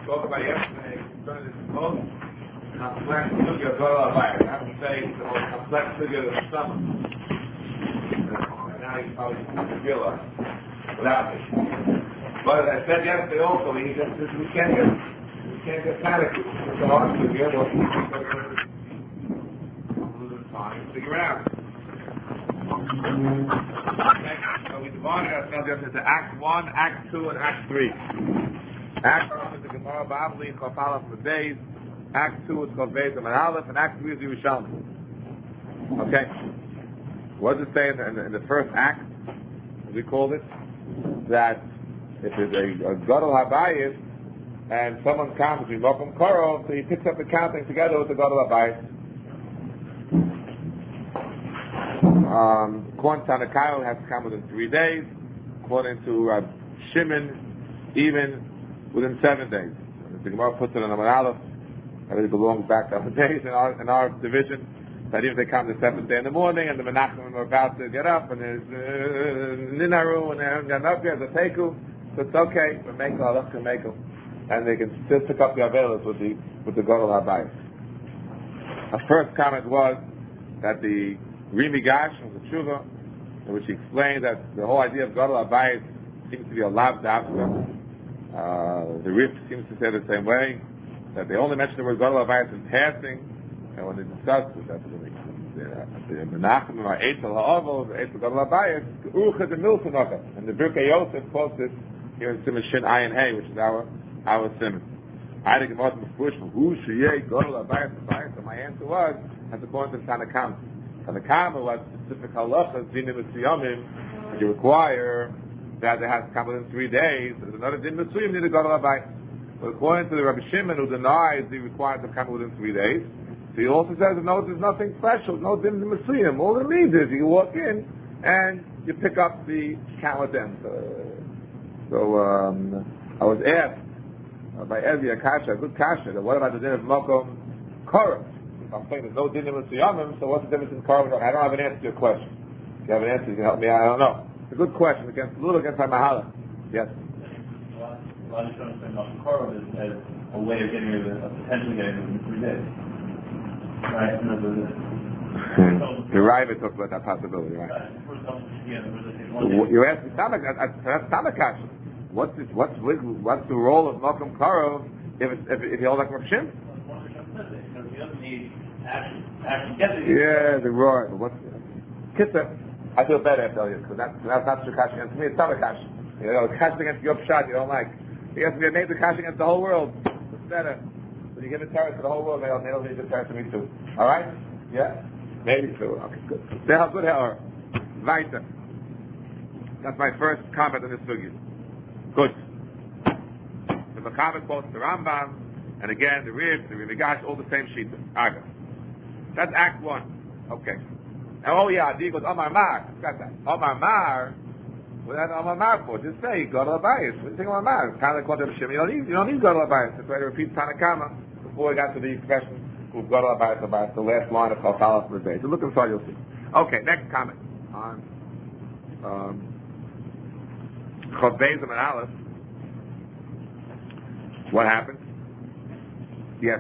spoke about yesterday, concerning this most complex figure of Goral Abayis. I have to say, it's the most complex figure of the summer. Now you probably realize without it. But as I said yesterday also, we can't get panicked. It's a hard figure. We'll lose time to figure it out. Okay, so we divided ourselves into Act 1, Act 2, and Act 3. Act 1 is the Gemara Bavli, Chafalaf Medeis. Act 2 is called Beis and Aleph, and Act 3 is Yerushalmi. Okay? What does it say in the first act, as we called it? That if there's a Gadol Habayis, and someone comes with Mokum Korov, so he picks up the counting together with the Gadol Habayis. According to Tanakh, it has to come within 3 days. According to Shimon, even within 7 days. The Gemara puts it on Amar Aleph, and it belongs back to other days in our division. That even if they come the 7th day in the morning, and the Menachem are about to get up, and there's Ninaru, and they haven't gotten up yet, the Teku, so it's okay. We make Allah can make them, and they can still pick up the Avelis with the Gadol Habayis. Our first comment was that the Rimi Gash was a tshuva, in which he explained that the whole idea of Gadol Habayis seems to be a lav dafka. The Rif seems to say the same way, that they only mention the word Gadol Habayis in passing, and when they discuss it, that's the Menachem are Eitzel Ha'avol, Eitzel Gadol Habayis, Ucha de Miltonaka, and the Birkei Yosef quotes it here in Siman Shin Ayin Hey, which is our Siman. I think about the push from who Shiyeh Gadol Habayis, so my answer was, as according to Tanakh. Tanakh was specific halachas, dinim mitzuyamim, which you require that they have to come within 3 days. There's another din mitzuyim need to go to Habayis. But according to the Rabbi Shimon, who denies the requirement of coming within 3 days, so he also says, no, there's nothing special, no din mitzuyim. All it means is you walk in and you pick up the count with them. I was asked by Evi Akasha, a good kasha, that what about the din of Mokum Korah? I'm saying there's no din mitzuyamim, so what's the difference in Korah? I don't have an answer to your question. If you have an answer, you can help me out. I don't know. It's a good question against my mahala. Yes. Well, I just don't understand Mokum Korah as a way of getting rid of potentially getting rid of 3 days. Right? The Raiva talks about that possibility, right? You asked me, that's Tanakash. What's the role of Mokum Korah if you hold like Rav Shimon? Yeah, the roar. But what's Kitzur? I feel better after you, because that's not Shakash against me, it's Tanakash. You know, Kash against your shot you don't like. You have to be made the Kash against the whole world. It's better. When you give a terror to the whole world, they'll need the terror to me too. Alright? Yeah? Maybe too. Okay, good. They have good hair. Weiter. That's my first comment on this figure. Good. The Mechaber quotes the Rambam, and again the Rib, the Rimigash, all the same sheet. Aga. That's Act 1. Okay. And oh yeah, Adi goes Omar Mar. Got that. Omar Mar. What that Omar Mar for? Just say Gadol Habayis. What do you think Omar Mar? Kind of called him Shimon. You don't need Gadol Habayis. That's why he repeats Tanakama before we got to the expression of Gadol Habayis about the last line of Chalchalaf Medeis. So look inside, you'll see. Okay, next comment on Chav Beis and Aleph. What happened? Yes.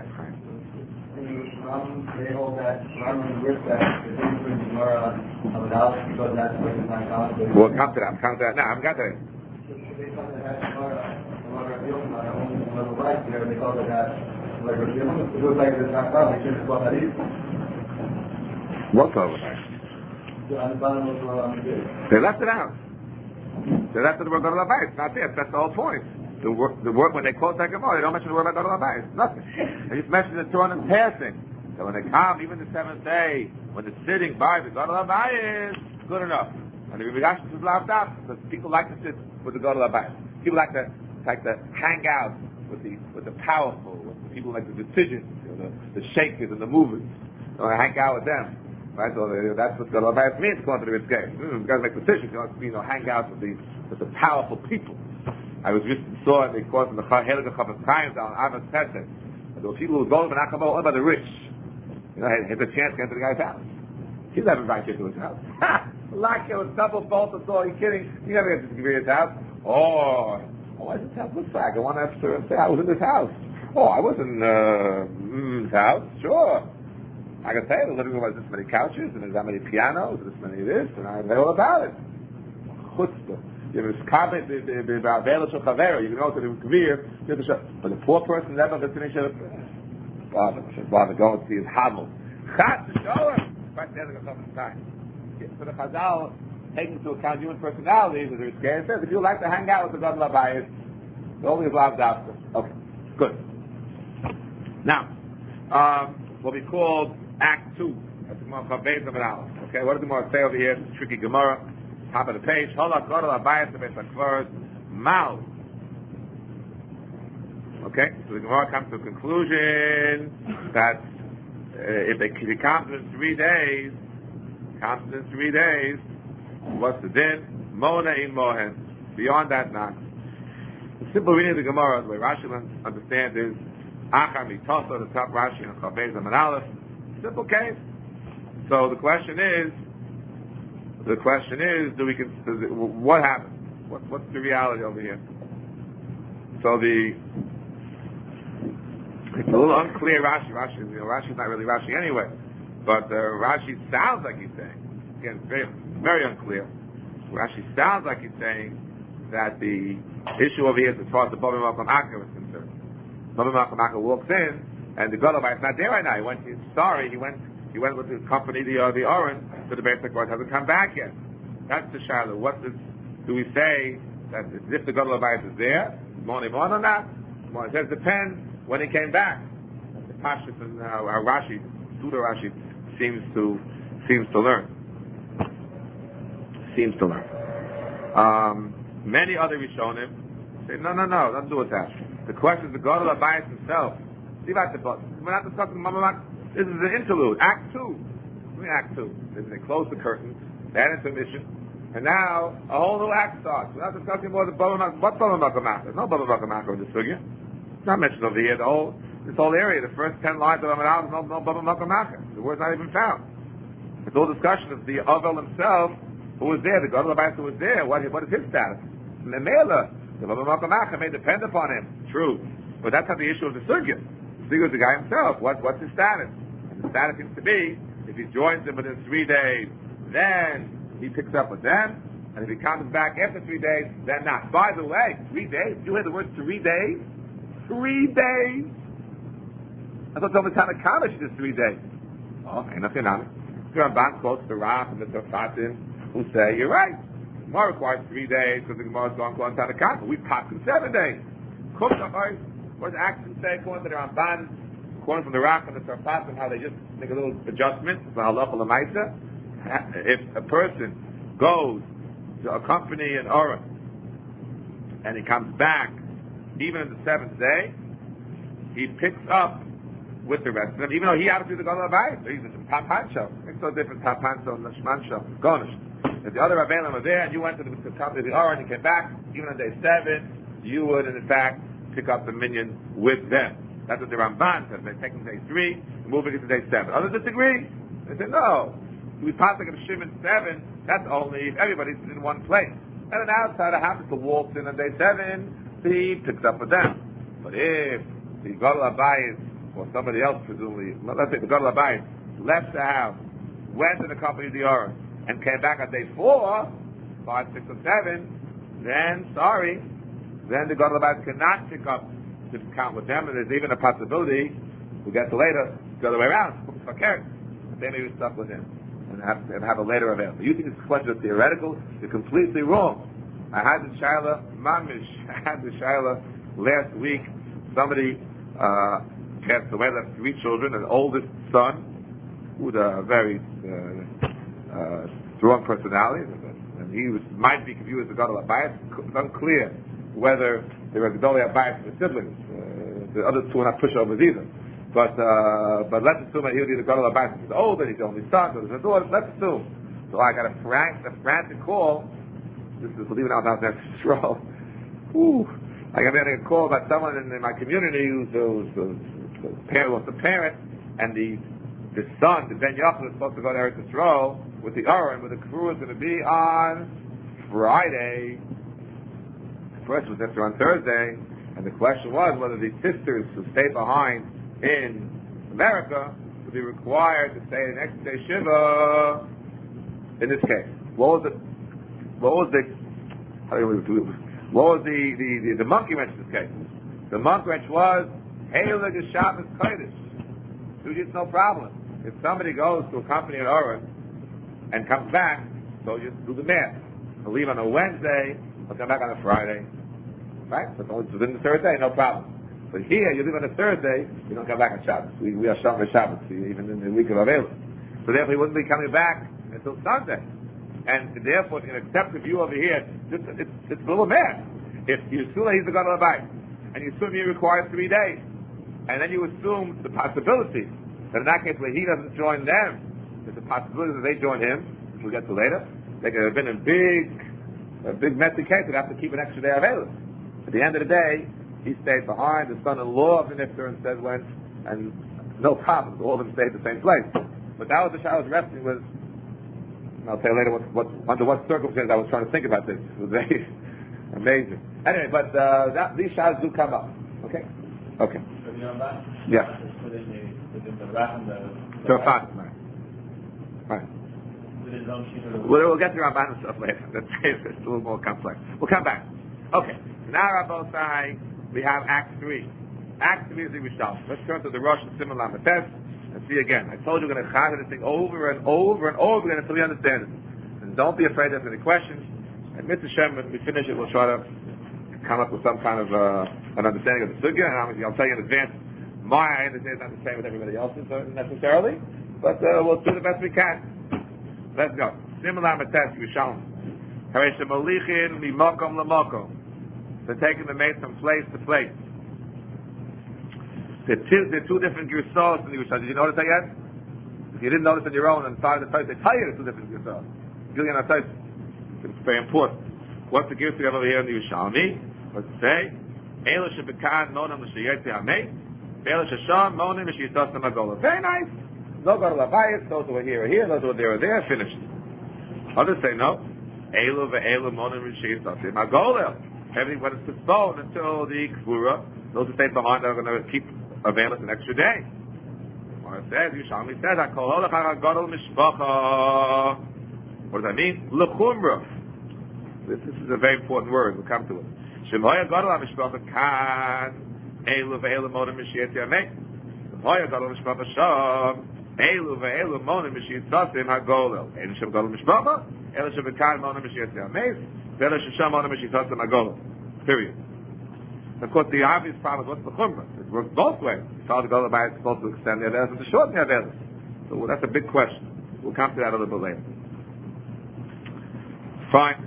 They hold that with that the difference between Gemara of Aleph because that's where the Tanakh. We'll come to that. No, I haven't got to that. They call it that Gemara right there. They call it that like it looks like the Tanakh. They shouldn't call Hadith. What's over there? On the bottom of they left it out. They left the word Gadol Habayis. Not there. That's the whole point. The word when they quote that Gemara, they don't mention the word about Gadol Habayis. Nothing. They just mention the Torah in passing. So when they come, even the 7th day, when they're sitting by the Gadol Habayis, good enough. And the Rimigash is laughed out because people like to sit with the Gadol Habayis. People like to hang out with the powerful, with the people like the decisions, the shakers and the movers. So I hang out with them. Right, so that's what Gadol Habayis means according to the Ritzkei. You guys make decisions. You want to hang out with the powerful people. I was just saw in the course of the Helig Chavetz Chaim down Avos Pesach. There were people who go to Menachem only by the rich. You know, had the chance to get to the guy's house. He'll never invite you to his house. Like it was double fault at all. Are you kidding? You never get to his house. Oh, Oh, what does this house look like? I want to say I was in this house. Oh, I was in this house. Sure. I can say the living room has this many couches, and there's that many pianos, and this many this, and I know all about it. Chutzpah. You know, you can go to the Kavir, but the poor person never gets to finish it. Bother going to see his Hamel. Chat to show him. Right there, they're going to come time. So the Chazal, taking into account human personalities, as it's scared, says, if you like to hang out with the God Labayis, the only is loved after. Okay, good. Now, what we call Act 2. That's the Gemara Chav Beis Amud Aleph. Okay, what does the Gemara say over here? It's a tricky Gemara. Top of the page. Holak God Labayis the Beis HaKvaros Mal. Okay, so the Gemara comes to a conclusion that if he comes in 3 days, what's the din? Mona in Mohen. Beyond that, not. The simple reading of the Gemara, the way Rashi understands is Achar Mitoso, the top Rashi and Chav Beis Amud Aleph. Simple case. So the question is, what happens? What's the reality over here? So it's a little unclear. Rashi's not really Rashi anyway, but Rashi sounds like he's saying, again, very, very unclear. Rashi sounds like he's saying that the issue over here is as far as the Bava Malkam Akar is concerned. Bava Malkam Akar walks in, and the Golabay is not there right now. He went with his company, the Oren, to the Beis HaKvaros, hasn't come back yet. That's the Shiloh. Do we say that if the Golabay is there, Moni Mon or not? It says depends when he came back. The Pashas and how Rashi, Pseudo Rashi, seems to learn. Many other Rishonim say, no, don't do it that. The question is the God of Abayis himself. We're not discussing Mamamak. This is an interlude, Act 2. Act 2. They close the curtain, they had intermission, and now a whole new act starts. We're not discussing more the Bava Malkam. What Bava Malkam Akar? There's no Bava Malkam Akar in this sugya. It's not mentioned over here. This whole area, the first 10 lines of Amud Aleph, no Bava Malkam Akar. The word's not even found. It's all discussion of the Avel himself, who was there, the God of the Bible who was there. What is his status? The Mela, the Bava Malkam Akar may depend upon him. True. But that's not the issue of the sugya. The sugya is the guy himself. What's his status? And the status seems to be, if he joins them within 3 days, then he picks up with them. And if he comes back after 3 days, then not. By the way, 3 days? You hear the word 3 days? 3 days? I thought the Tanna Kama is 3 days. Oh, ain't nothing on it. The Ramban quotes the Raf and the Tzarfatim who say, you're right. The Gemara requires 3 days because the Gemara is going to Tanna Kama. We popped in 7 days. What does Action say according to the Ramban, according from the Raf and the Tzarfatim, how they just make a little adjustment for halacha l'maisa? If a person goes to accompany an Oren and he comes back even on the 7th day, he picks up with the rest of them, even though he happens to be the God of Abayis. So he's a Tapancho. It's so different, Tapancho and Nashmancho. Gonish. If the other Rabbeinu were there and you went to the company of the Oren and you came back, even on day 7, you would in fact pick up the minion with them. That's what the Ramban says. They're taking day 3 and moving it to day 7. Others disagree. They say, no. We pass like a Shimon 7, that's only if everybody's in one place. And an outsider happens to walk in on day 7, he picks up with them. But if the Gadol Abayis, or somebody else presumably, let's say the Gadol Abayis, left the house, went to the company of the Oren, and came back on day 4, 5, 6, or 7, then the Gadol Abayis cannot pick up to count with them, and there's even a possibility, we'll get to later, the other way around, they may be stuck with him. And have a later available. You think this question is theoretical? You're completely wrong. I had the Shaila last week. Somebody passed away, left 3 children, an oldest son, with a very strong personality, and he might be confused with the Gadol Abayis. It's unclear whether there were Gadol Abayis and the siblings. The other 2 are not pushovers either. But let's assume that he would be the Gadol Abayis. He's older, he's the only son, so there's a daughter. Let's assume. So I got a frantic call. This is, believe it or not, that's stroll. I got a call about someone in my community who's the parent, and the son, the Ben Yochel, is supposed to go to Eretz Yisrael with the Oren, where the crew is going to be on Friday. person was Nifter on Thursday, and the question was whether the sisters who stayed behind in America would be required to stay the next day Shiva in this case. What was the monkey wrench in this case? The monkey wrench was Heilig Shabbos Kodesh. So it's no problem. If somebody goes to a company in Oren and comes back, so just do the math. He'll leave on a Wednesday, he'll come back on a Friday. Right? So it's only within the third day, no problem. But here, you leave on a Thursday, you don't come back on Shabbos. We are Shabbat Shabbos, even in the week of Avela. So therefore, he wouldn't be coming back until Sunday. And therefore, if you can accept the view over here, it's a little math. If you assume that he's the God of the Bite, and you assume he requires 3 days, and then you assume the possibility that in that case where he doesn't join them, there's a possibility that they join him, which we'll get to later. They could have been a big messy case, they'd have to keep an extra day available. At the end of the day, he stayed behind, the son-in-law of the Nifter instead went, and no problem, all of them stayed at the same place. But that was the shah I was wrestling with. And I'll tell you later under what circumstances I was trying to think about this. It was very amazing. Anyway, but these shahs do come up. Okay? Okay. So you know that? Yeah. Within the Ram, So fine. Right. Within his own sheet of the We'll get to Ramban and stuff later. It's a little more complex. We'll come back. Okay. Now, Rabbosai, we have Act 3. Act 3 is the Rishal. Let's turn to the Rosh and Simon Lametes and see again. I told you we're going to chazir this thing over and over and over again until you understand it. And don't be afraid to ask any questions. And Mr. Shem, when we finish it, we'll try to come up with some kind of an understanding of the sugya. And I'll tell you in advance, my understanding is not the same with everybody else's necessarily, but we'll do the best we can. Let's go. Simon Lametes, Rishal. Haresh Molichin mimakom lamakom. They're taking the mace from place to place. There are two different Gersos in the Yerushalayim. Did you notice that yet? If you didn't notice on your own, on the side of the Torah, they tell you there's two different Gersos. It's very important. What's the Gersa we have over here in the Yerushalmi? Let's say, Eila shebekan monam l'sheyetzi hamei, Eila shesham monim l'sheyitosam agola. Very nice. No go to Labayas, those who are here are here, those who are there, finished. Others say no. Eila ve'eila monim l'sheyitosam agola. Everything but it's postponed until the Kvura. Those who stay behind are going to keep available an extra day. What it says, Yerushalmi says, what does that mean? L'chumra. This is a very important word. We'll come to it. Shemoya gadol ha-mishpacha kan elu ve'elu monim m'shiyat yamei. Shemoya gadol ha-mishpacha sham elu ve'elu monim m'shiyat sasim ha-golel. Elu shem gadol ha-mishpacha elu shem kan monim m'shiyat yamei. Period. Of course, the obvious problem is what's the chumrah? It works both ways. The child go by is supposed to extend the avelis and to shorten the avelis. So that's a big question. We'll come to that a little bit later. Fine.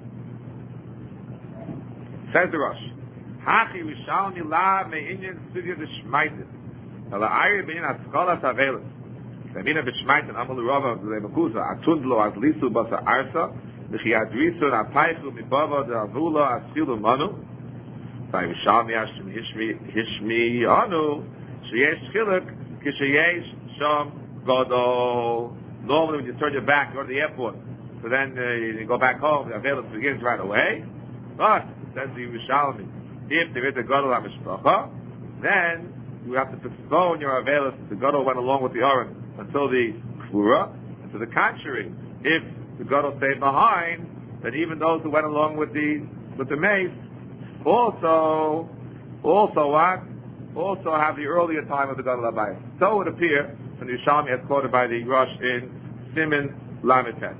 Says the Rosh. Hachi Rishalmi la me'inyan sivya d'shmaitis. Hala ayri b'inyan askolas avelis. V'amina b'shmaitin amalu rova v'lemakusa atundlo az lisu basa arsa. V'chiyadrisu n'apaychu mibava d'avula asilu manu. V'ayishami hishmi anu sheyesh chiluk kisheyesh sham gadol. Normally when you turn your back, you go to the airport. So then you go back home, the available begins right away. But, says the Yerushalmi, if there is a gadol ha-mishpacha, then you have to postpone your available. The gadol went along with the Aron until the Kvura. And to the contrary, if the gadol stayed behind, then even those who went along with the mace also what? Also have the earlier time of the gadol habayis. So it would appear from the Yerushalmi as quoted by the Rosh in Siman Lamed Tes.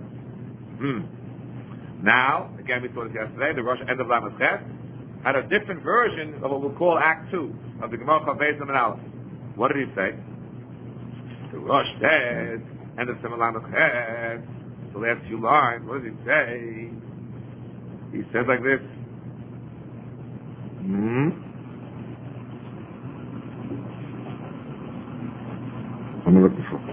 Now, again, we saw this yesterday, the Rosh end of Lamed Tes had a different version of what we'll call Act 2 of the Gemara Chavez and Aleph. What did he say? The Rosh says, end of Siman Lamed Tes, the last few lines, what does he say? He says like this. I'm looking for.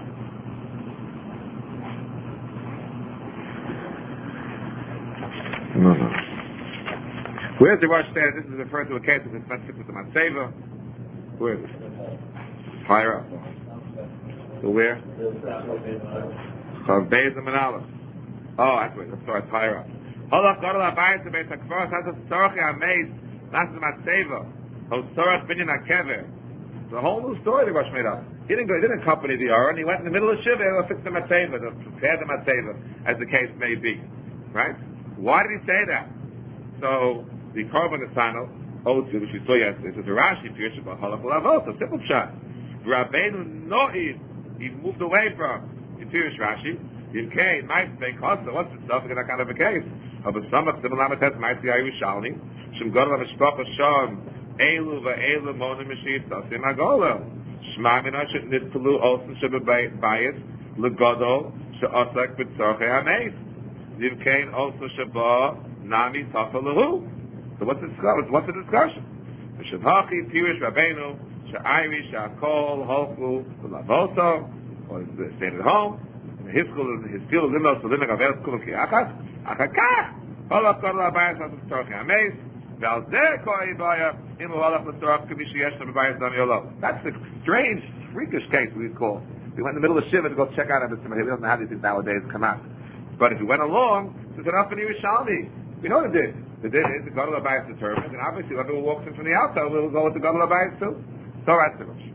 No. Where's the Rosh says this is referring to a case of the Sfat with the Matseva? Where is it? Higher up. So where? Chav Beis and Aleph. Oh, that's right. Sorry, it's higher up. Holach Gadol Abayis Beis HaKvaros has a Tzorach Yameis Nas Matzeva Tzorach Binyan HaKever. It's a whole new story the Rosh made up. He didn't accompany the Aron. He went in the middle of Shiva to fix the Matzeva, to prepare the Matzeva, as the case may be. Right? Why did he say that? So the Korban Nesanel, which we saw yesterday, it's a Rashi Pirush about Halach L'Avos, a simple shot. Rabbeinu No'id, he moved away from the Pirush Rashi. Yimkei, might make Kosta, what's the stuff in that kind of a case? Of a Samach Simon Lamatet, might see Yerushalmi, Shem Godel HaMishpach Shom, Elu Va'elu Monim Meshit, Tasim HaGolel, Shma Min HaShet Nitpelu Olsen Shebebayis, Legodol, She'osak B'tzorchei HaMeis. Yimkei also Sheba, Nami Tafalahu. So what's the discussion? The Shavhachi, Pirush Rabbeinu, Sha'ayri, Sha'akol, Holchu, Lavoso, or staying at home. His skill limos to limit Gavel Kul Kiachas, Achakach, Holach Gadol Abayis Tzorchei HaMeis, Valzeh Koi Baya, Imu Holach L'Tzorach K'mishi Yesh L'Abayis Dam Yolo. That's a strange, freakish case we call. We went in the middle of Shiva to go check out Abba Tzimah. We don't know how these things nowadays come out. But if we went along, there's enough in Yerushalmi. We know the din. The din is the Gadol Abayis determined, and obviously whoever walks in from the outside will go with the Gadol Abayis too. So that's the Rosh.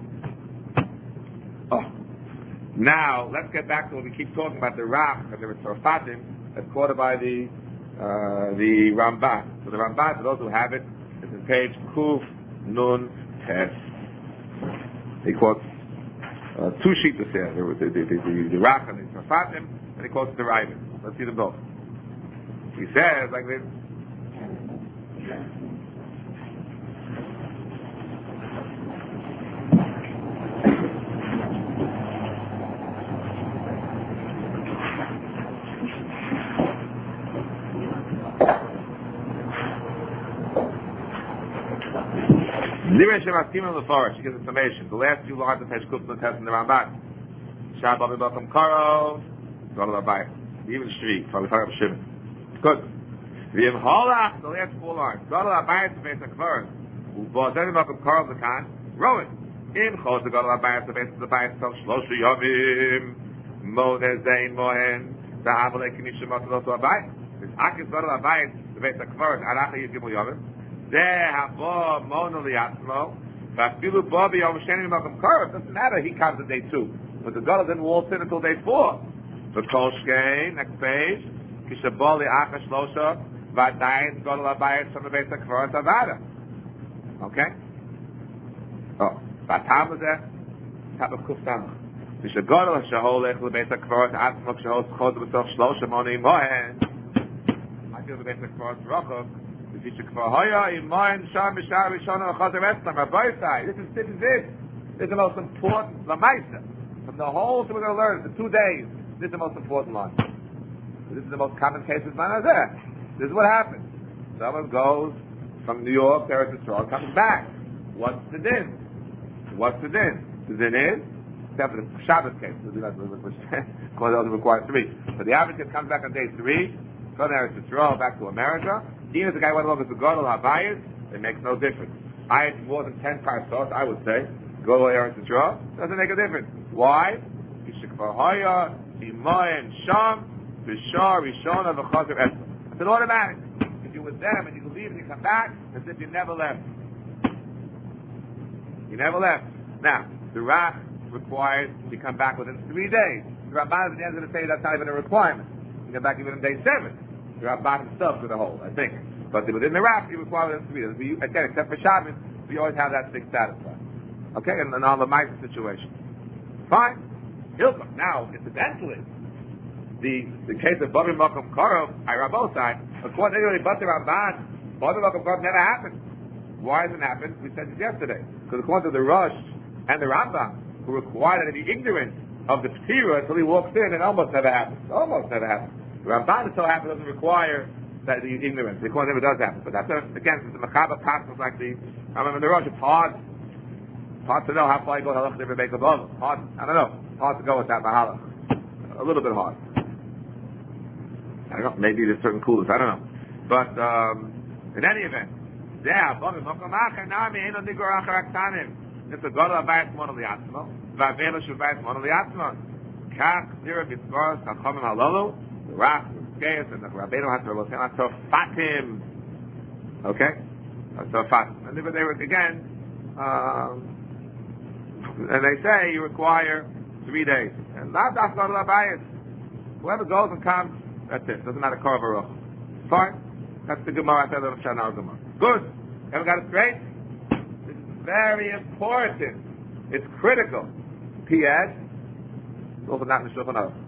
Oh. Now, let's get back to what we keep talking about, the Rach, and the Tzorfatim, that's quoted by the Ramban. So the Ramban, for those who have it, is in page Kuf Nun Tes. He quotes two sheets here, the Rach and the Tzorfatim, and he quotes the Ravid. Let's see them both. He says like this. She gives information. The last few lines of Peshkut and test in the Ramban. Shabbat B'Bakum Karo, Gadol Abayis. Even street, so we talk about Shimon. Good. V'im Holach, the last four lines. Gadol Abayis Beis HaKvaros. U'Ba'Zeh B'Bakum Karo Zakan. Rowan. Im Chos the Gadol Abayis Beis HaKvaros Tov Shlosha Yomim. Mo'neh Zein Mohen. Da'avalei K'nishim Matadot Abayis. This Akis Gadol Abayis Beis HaKvaros. Aracha Yizgimul Yomim. Doesn't matter, he comes on day 2. But the Gadol didn't waltz in until day 4. The Kolshkein, next page, Kishaboli Acha Shlosha, Vadayin Gadol Abayis from the Beis HaKvaros Avada. Okay? Oh, Vatam is there? Top of Kuftam. Kishagodol Shaholech, the Beis HaKvaros, Atzmok Shahol Schod, B'soch Shlosha Moni Mohen. I feel the Beis HaKvaros Rochov. This is it. This is the most important lamaisa from the whole thing we're going to learn. The 2 days. This is the most important line. This is the most common case of Manazeh. This is what happens. Someone goes from New York to Eretz Yisrael, comes back. What's the din? What's the din? The din is, except for the Shabbos case, because those require 3. But the average kid comes back on day 3, goes to Eretz Yisrael, back to America. Even if the guy went along with the Gadol Abayis, it makes no difference. I had more than 10 parsot, I would say. Go to Eretz Yisrael, doesn't make a difference. Why? It's an automatic. If you were with them and you leave and you come back, as if you never left. You never left. Now, the Rach requires you come back within 3 days. The Ramban at the end of the day, that's not even a requirement. You come back even on day 7. The Ramban himself to the whole, I think. But within the Rach, you require within 3 days. Again, except for Shabbos, we always have that 6 satisfied. Okay, and on the Ma'aser situation. Fine. Hilchah. Now, incidentally, the case of Babi Makom Karov, Irabosai, according to the Ramban, Babi Makom Karov never happened. Why doesn't it happen? We said this yesterday. Because according to the Rosh and the Rambam, who require that he be ignorant of the P'tira until he walks in, it almost never happens. Almost never happens. The Ramban, so happens, doesn't require that the ignorance. According to him, it does happen. But that's, again, since the Mechaba passes like the Rambam and the Rosh, it's hard to know how far you go to Halach Divrei Beis Above. Hard, I don't know. Hard to go with that Mahalach. A little bit hard. I don't know. Maybe there's certain coolers. I don't know. But in any event, it's a Gadol Abayis Mono Liatzmo. V'Avela Shubayis Mono Liatzmo. Kach Zira B'Tzvaros Chachamim Halolu. The Rach Gaius and the Rabbeinu had to Fatim. Okay? Fatim. And they were, again, and they say you require 3 days. And not Abayis. Whoever goes and comes, that's it. Doesn't matter, Korah Baruch. Fine. That's the Gemara. That's the Shana Gemara. Good. Ever got it straight? It's very important. It's critical. P.S. Also not in the Shulchan Aruch.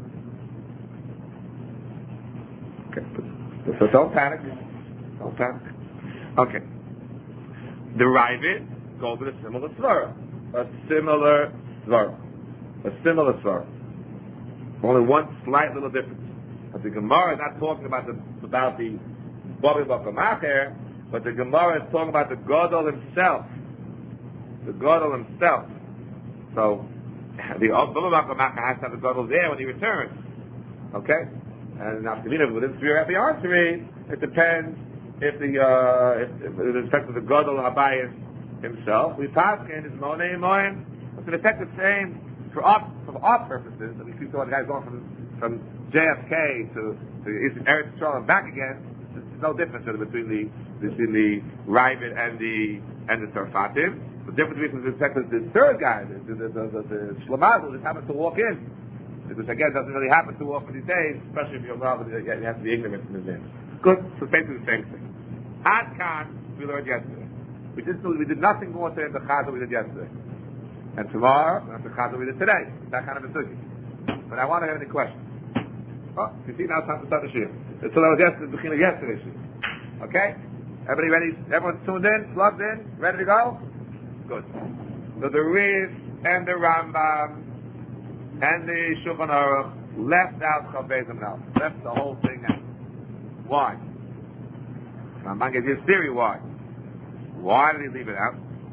Okay. So don't panic. Don't panic. Okay. The Ravid goes with a similar svara. A similar svara. Only one slight little difference. But the Gemara is not talking about the Babi Bakamacher, but the Gemara is talking about the Gadol himself. The Gadol himself. So the Babi Bakamacher has to have the Gadol there when he returns. Okay? And now, with this answering, it depends if with respect to the Gadol Habayis himself. We pass in his Monei Moin. It's an effect the same for our purposes. That we see the guys going from JFK to Eretz Yisrael and back again. There's no difference between the Ravid and the Sarfatim. The difference between the third guy, the Shlamazel, just happens to walk in. Which again doesn't really happen too often these days, especially if you're involved. You have to be ignorant in his name. Good. So basically the same thing. Ad Khan, we learned yesterday. We did nothing more today than the Chazal we did yesterday. And tomorrow, that's the Chazal we did today. That kind of a sugi. But I want to have any questions. Oh, you see, now it's time to start the shir. So that was yesterday's shir. Okay? Everybody ready? Everyone's tuned in, plugged in, ready to go? Good. So the Riz and the Rambam and the Shulchan Aruch left out Chavbezim now. Left the whole thing out. Why? Rambam gives you his theory why. Why did he leave it out?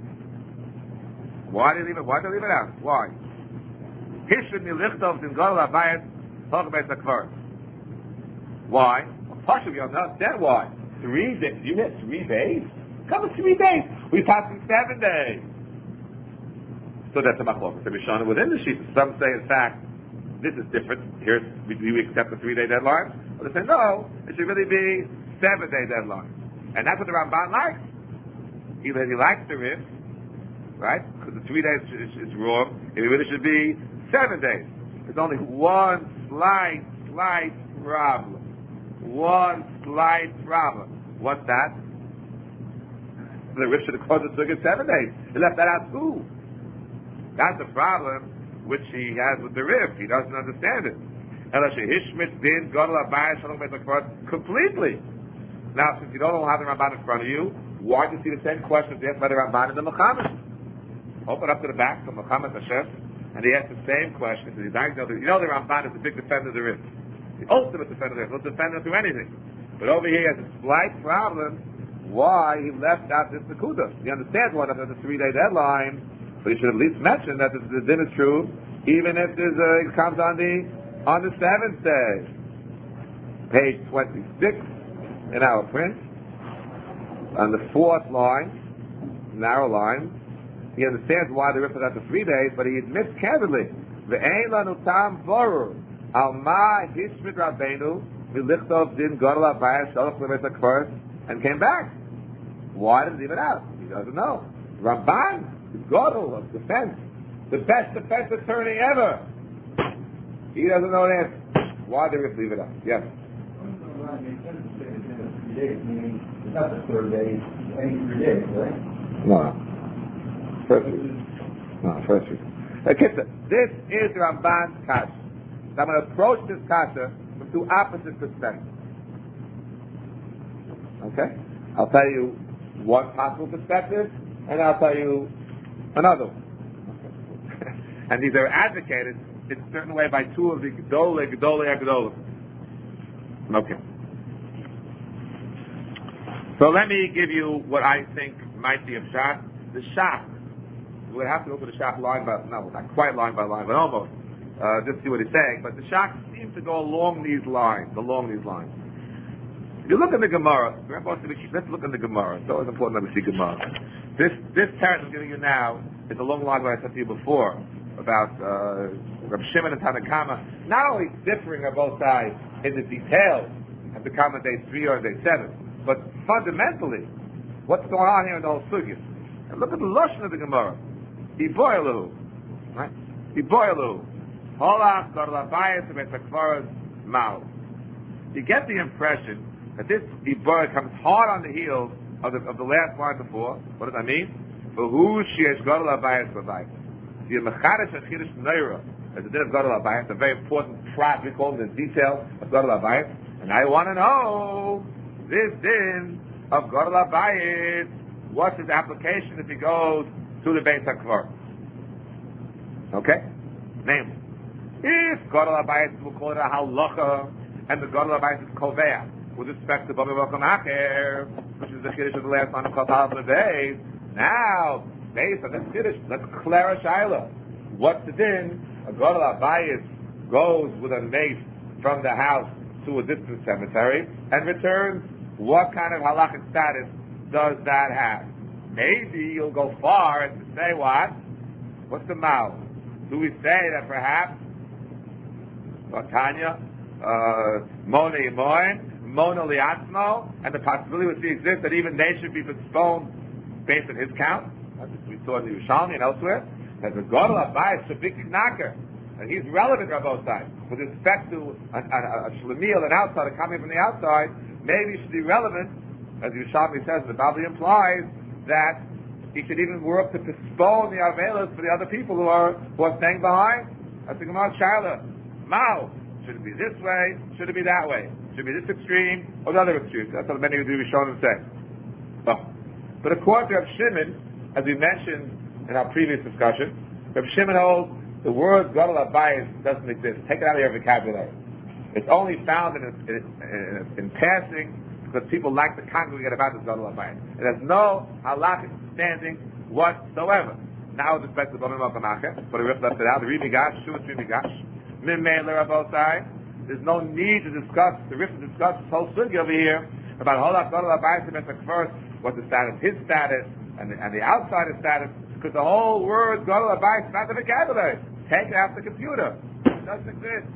Why did he leave it out? Why? Hishud Nilichtov Din Gadol Habayis Chavbez HaKvar. Why? Pasha, we understand why. 3 days. You had 3 days? Come on, 3 days. We passed in 7 days. So that's a machlok. The Mishnah within the sheet. Some say, in fact, this is different. Here we accept the 3-day deadline. Others say, no, it should really be 7-day deadline. And that's what the Ramban likes. He likes the riff, right? Because the 3 days is wrong. It really should be 7 days. There's only one slight problem. One slight problem. What's that? The riff should have caused it to get 7 days. He left that out too. That's the problem which he has with the riff. He doesn't understand it. Completely. Now, since you don't have the Ramban in front of you, why do you see the same questions asked by the Ramban and the Muhammad? Open up to the back, to Muhammad Hashem, and he asks the same questions. You know the Ramban is the big defender of the riff. The ultimate defender of the riff. He'll defend it through anything. But over here he has a slight problem why he left out this Nakuda. He understands why there's a 3-day deadline, but he should at least mention that the din is true, even if it comes on the 7th day. Page 26 in our print, on the 4th line, narrow line, he understands why the riff is after 3 days, but he admits candidly, "Ve'ein lanu tam vorur al ma hishmit Rabbeinu milichtov din gadol habayis shalach levet hakvar," and came back. Why did he leave it out? He doesn't know. Ramban, the gadol of defense, the best defense attorney ever. He doesn't know the answer. Why did he leave it out? Yes. Meaning it's not the 3rd day, any 3 days, right? No. First week. Okay, so this is Ramban's kasha. So I'm going to approach this kasha from 2 opposite perspectives. Okay? I'll tell you one possible perspective, and I'll tell you another one. Okay. And these are advocated in a certain way by 2 of the Gedolei. Okay. So let me give you what I think might be a shot. The shot. We'll have to go through the shot line by not quite line by line, but almost. Just see what he's saying. But the shot seems to go along these lines. If you look at the Gemara, let's look at the Gemara. It's always important that we see Gemara. This teretz I'm giving you now is along the line what I said to you before about Reb Shimon and Tanakama. Not only differing on both sides in the details have to come on day 3 or day 7. But fundamentally, what's going on here in the whole sugya? And look at the lashon of the Gemara. Iboilu, right? Iboilu. Holach Gadol Abayis Beit HaKvaros Mao. You get the impression that this Iboilu comes hard on the heels of the last line before. What does that mean? For who sheesh Gadol Abayis B'Bayis. The Mechadish and Chiddush Neira. As a din of Gadol Abayis, a very important prat, we call it the detail of Gadol Abayis. And I want to know this din of Gadol Abayis. What's his application if he goes to the Beit HaKvar? Okay? Namely, if Gadol Abayis, we'll call it a halacha, and the Gadol Abayis is kovea, with respect to Bami Rokum Acher, which is the Chiddush of the last line of Chazal of the day. Now, based on this Chiddush, let's clear a shaila. What's the din? A Gadol Abayis goes with a mace from the house to a distant cemetery and returns. What kind of halachic status does that have? Maybe you'll go far as to say what? What's the mouth? Do we say that perhaps Tanya, Mona Yimoin, Mona Liatzmo, and the possibility would exist that even they should be postponed based on his count? As we saw in the Yerushalmi and elsewhere, that the Gadol Abayis should be knacker, and he's relevant, Rabbosai, with respect to a shlemiel, an outsider coming from the outside. Maybe he should be relevant, as the Yerushalmi says, the Babli implies that he should even work to postpone the avelos for the other people who are staying behind. That's the Gemara Shaila. Mao, should it be this way? Should it be that way? Should it be this extreme or the other extreme? That's what many of the Rishonim say. But according to Reb Shimon, as we mentioned in our previous discussion, Reb Shimon holds the word Gadol Abayis doesn't exist. Take it out of your vocabulary. It's only found in passing because people like to congregate about this Gadol Abayis. It has no halachic standing whatsoever. Now with respect to Bami Rokum Acher, but the Rif left it out. The Ribigash, Shuas Ribigash, Mimela Rabosai. There's no need to discuss, the Rif to discuss this whole sugya over here about Holach Gadol Abayis and first, what's the status, his status, and the outsider status, because the whole word Gadol Abayis is not the vocabulary. Take it off the computer. It doesn't exist.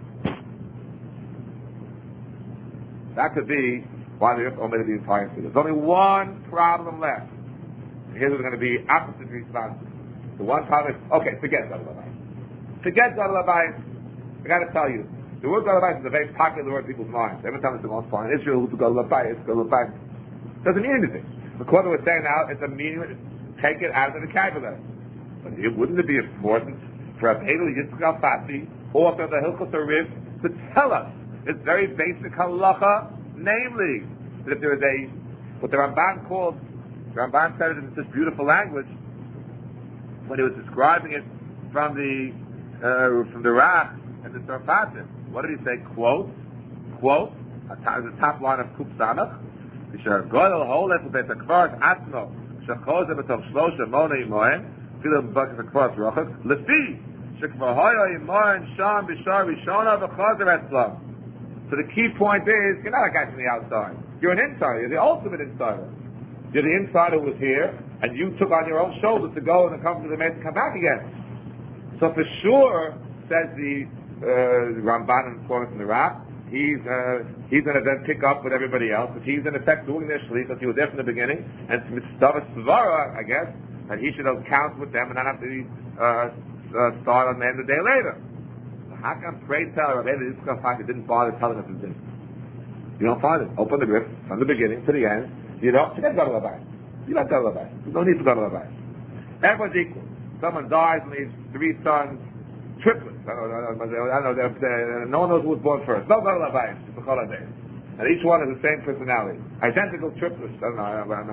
That could be why the Rif omitted the entire sugya. There's only one problem left. Here's what's going to be opposite response. The one problem is, okay, forget Gadol Abayis. Forget Gadol Abayis. I got to tell you, the word Gadol Abayis is a very popular word in people's minds. Every time it's the most fun, Israel, Gadol Abayis, Gadol Abayis. Doesn't mean anything. According to what we're saying now, it's a meaningless, take it out of the vocabulary. But wouldn't it be important for a Pedal Yitzchak Al-Fasi, author of the Hilchos HaRif, to tell us this very basic halacha, namely, that if there is what the Ramban called, the Ramban said it in such beautiful language, when he was describing it from the Rak and the Sarfatim. What did he say? Quote, the top line of Kuf Samach, Gadol Holech Beit HaKvaros Atzmo, Shechoze B'toch Shlosha Mona Yimoen, Filim B'Beit HaKvaros Rochak, Lefi, Shekvar Hoya Yimoen Sham B'Shar Rishona V'Chozer Etzlam. So the key point is, you're not a guy from the outside. You're an insider. You're the ultimate insider. You're the insider who was here, and you took on your own shoulders to go and come to the Mesa and come back again. So for sure, says the Ramban and according to the Rab, he's going to then pick up with everybody else, but he's in effect doing their shlichus. He was there from the beginning, and Mitzvah Svara, I guess, that he should have count with them and not have to start on the end of the day later. So how come pray tell Rabbi Yitzchak Al-Fasi didn't bother telling us this thing? You don't find it. Open the grip from the beginning to the end. You don't forget Gadol Abayis. You don't Gadol Abayis. There's no need for Gadol Abayis. Everyone's equal. Someone dies and leaves 3 sons, triplets. I don't know. No one knows who was born first. No Gadol Abayis. It's a holiday. And each one has the same personality. Identical triplets. I don't know.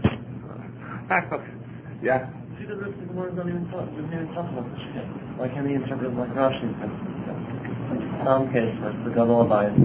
Yeah. See, the rest of the word doesn't even talk about the shit. Why can't he interpret it like Rashi says? In some case, like the Gadol Abayis,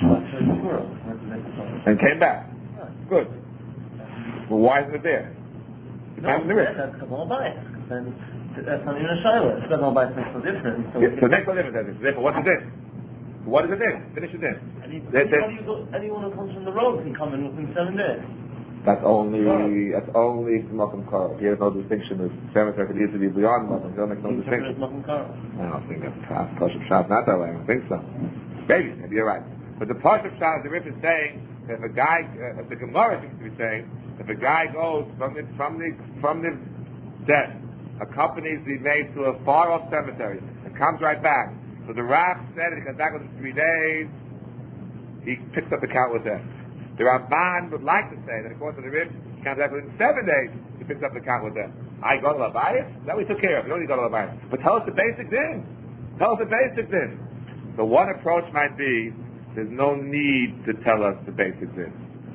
and came back. Good. Well, why isn't it there? That's Gadol Abayis. Then that's not even a shaila. It's Gadol Abayis makes no difference. So it makes no difference. Therefore, what's it in? What is it in? Finish it in. Anyone who comes from the road can come in within 7 days. That's only Malcolm Carl. He has no distinction. The cemetery could easily be beyond Malcolm. He'll make no distinction. Malcolm Carl. I don't think that's Kosher Shab. Not that way. I don't think so. Maybe you're right. But the Pashup Shah, the Rif is saying, if a guy, if the Gemara seems to be saying, if a guy goes from the death, accompanies the maid to a far off cemetery, and comes right back. So the Rav said he comes back within 3 days, he picks up the count with them. The Ramban would like to say that according to the Rif, he comes back within 7 days, he picks up the count with them. I go to Labayas? That we took care of. We don't need to go to Labayas. But tell us the basic thing. Tell us the basic thing. So one approach might be, there's no need to tell us the basic thing.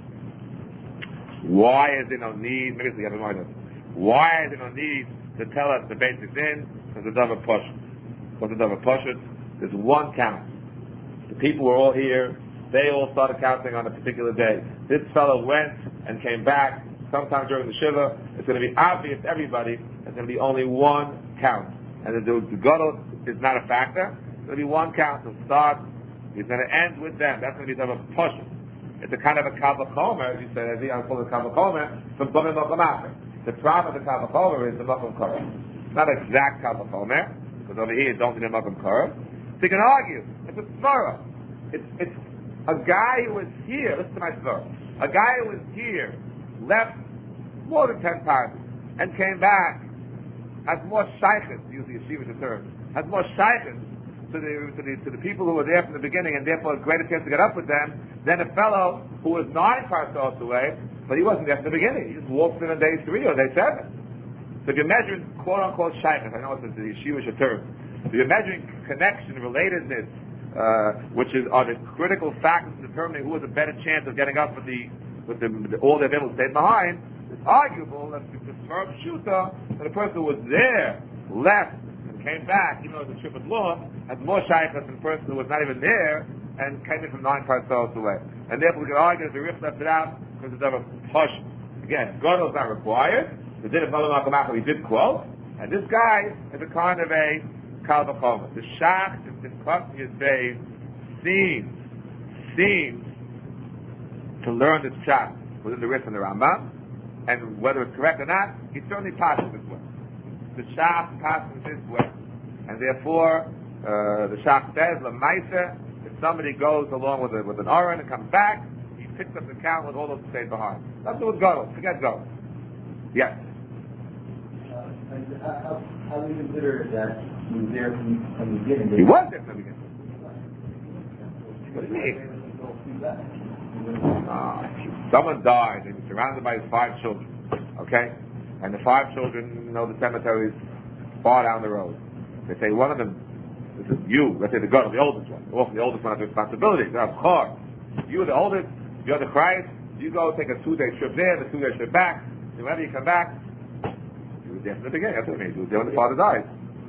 Why is there no need? Maybe it's the other one. Why is there no need to tell us the basic thing? Because the Dava Push. What's the Dava Push? There's one count. The people were all here. They all started counting on a particular day. This fellow went and came back sometime during the Shiva. It's going to be obvious to everybody there's going to be only one count. And the Gadol is not a factor. There's going to be one count. He'll start. He's going to end with them. That's going to be Dava Push. It's a kind of a Kavachomer, as you said, as I call it Kavachomer, from Gomer Mokum Acher. The problem with the Kavachomer is the Mokum Korah. It's not exact Kavachomer, because over here you don't need a Mokum Korah. So you can argue. It's a Svara. It's a guy who was here, listen to my Svara. A guy who was here, left more than 10 parts, and came back, has more shaykhs, to use the yeshiva term, has more shaykhs to the people who were there from the beginning, and therefore a greater chance to get up with them than a fellow who was 9 parts away, but he wasn't there from the beginning. He just walked in on day 3 or day 7. So if you're measuring quote unquote shaykhs, I know it's the yeshiva term, if you're measuring connection, relatedness, which are the critical factors determining who has a better chance of getting up with all the available stayed behind, it's arguable that the firm shooter, that the person who was there, left, and came back, even though the trip was long, has more shaykhs than the person who was not even there and came in from 9 parts away. And therefore we can argue that the Rif left it out because it's never push. Again, Gadol is not required. The din of Mokum Acher he did quote, and this guy is a kind of a Kal V'chomer. The Shach in Kosmiyas Bay seems to learn this Shach within the Rif and the Rambam, and whether it's correct or not, he certainly passes this way. The Shach passes this way, and therefore the Shach says, L'maisa, if somebody goes along with an Aron and comes back, he picks up the count with all those who stayed behind. That's what Gadol. Forget Gadol. Yes. How do you consider that he was there from the beginning? He was there from the beginning. What do you mean? Someone died and he was surrounded by his 5 children. Okay? And the 5 children know the cemetery is far down the road. They say one of them, this is you, let's say the Gadol, the oldest one. Often the oldest one has responsibility. They have car. You're the oldest, you're the Christ, you go take a 2-day trip there, the 2-day trip back, and whenever you come back, he was there from the beginning. That's what it means. He was there when the father died.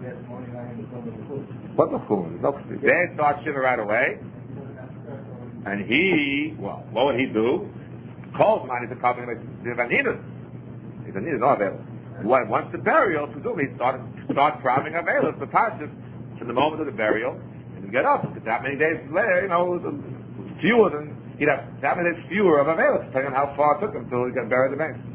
What the fool? They start Shiva right away. And what would he do? Calls mine is a copy of the Vanidus. He's a Nidus, not available. Once the burial, presumably he start cramming available for Pashas from the moment of the burial, and you get up. Because that many days later, fewer than, he'd have that many days fewer of available, depending on how far it took him until he got buried in the bank.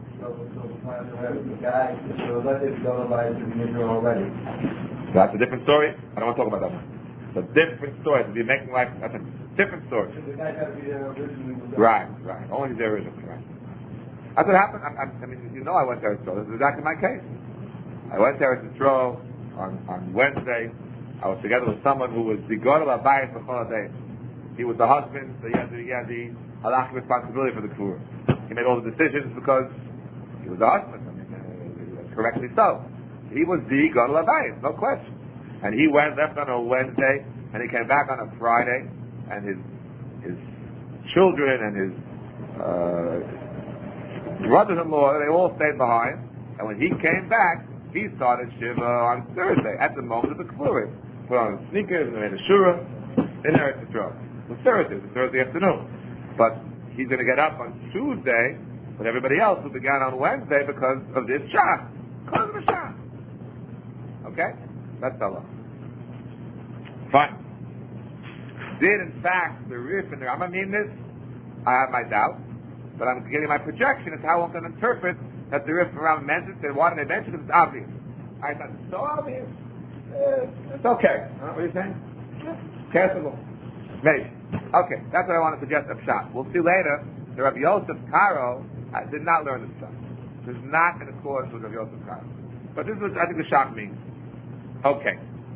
That's a different story. I don't want to talk about that one. It's a different story. To be making life, that's a different story. Right. Only the original. Right. That's what happened. I mean, I went to Eretz Yisrael. This is exactly my case. I went to Eretz Yisrael on Wednesday. I was together with someone who was the Gadol Abayis B'chol Hadei. He was the husband, so he had the halachic responsibility for the Kfur. He made all the decisions because he was the husband. Correctly so. He was the Gadol Abayis, no question. And he left on a Wednesday, and he came back on a Friday, and his children and his brothers-in-law, they all stayed behind. And when he came back, he started Shiva on Thursday, at the moment of the Kfur. Put on sneakers and made a shura in Eretz Yisrael. It was Thursday afternoon. But he's going to get up on Tuesday with everybody else who began on Wednesday because of this Shah. Because of the Shah. Okay? That's Allah. Fine. Did in fact the Rif and the Rambam mean this? I have my doubts, but I'm giving my projection as to how one can interpret that the Rif and Rambam mentioned it. Why did they mention it? It's obvious. I thought it's so obvious. It's okay. What are you saying? Passable. Maybe. Okay, that's what I want to suggest up shop. We'll see later. The Rabbi Yosef Karo did not learn this stuff. This is not in accordance with Rabbi Yosef Karo. But this is what I think the shop means. Okay.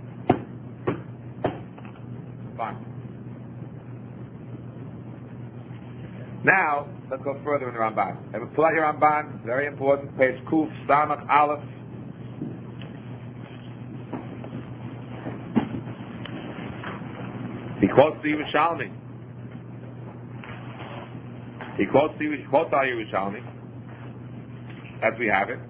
Fine. Now, let's go further in the Ramban. And pull out your Ramban, very important, page Kuf, Samach, Aleph. He quotes the Yerushalmi. He quotes our Yerushalmi, as we have it.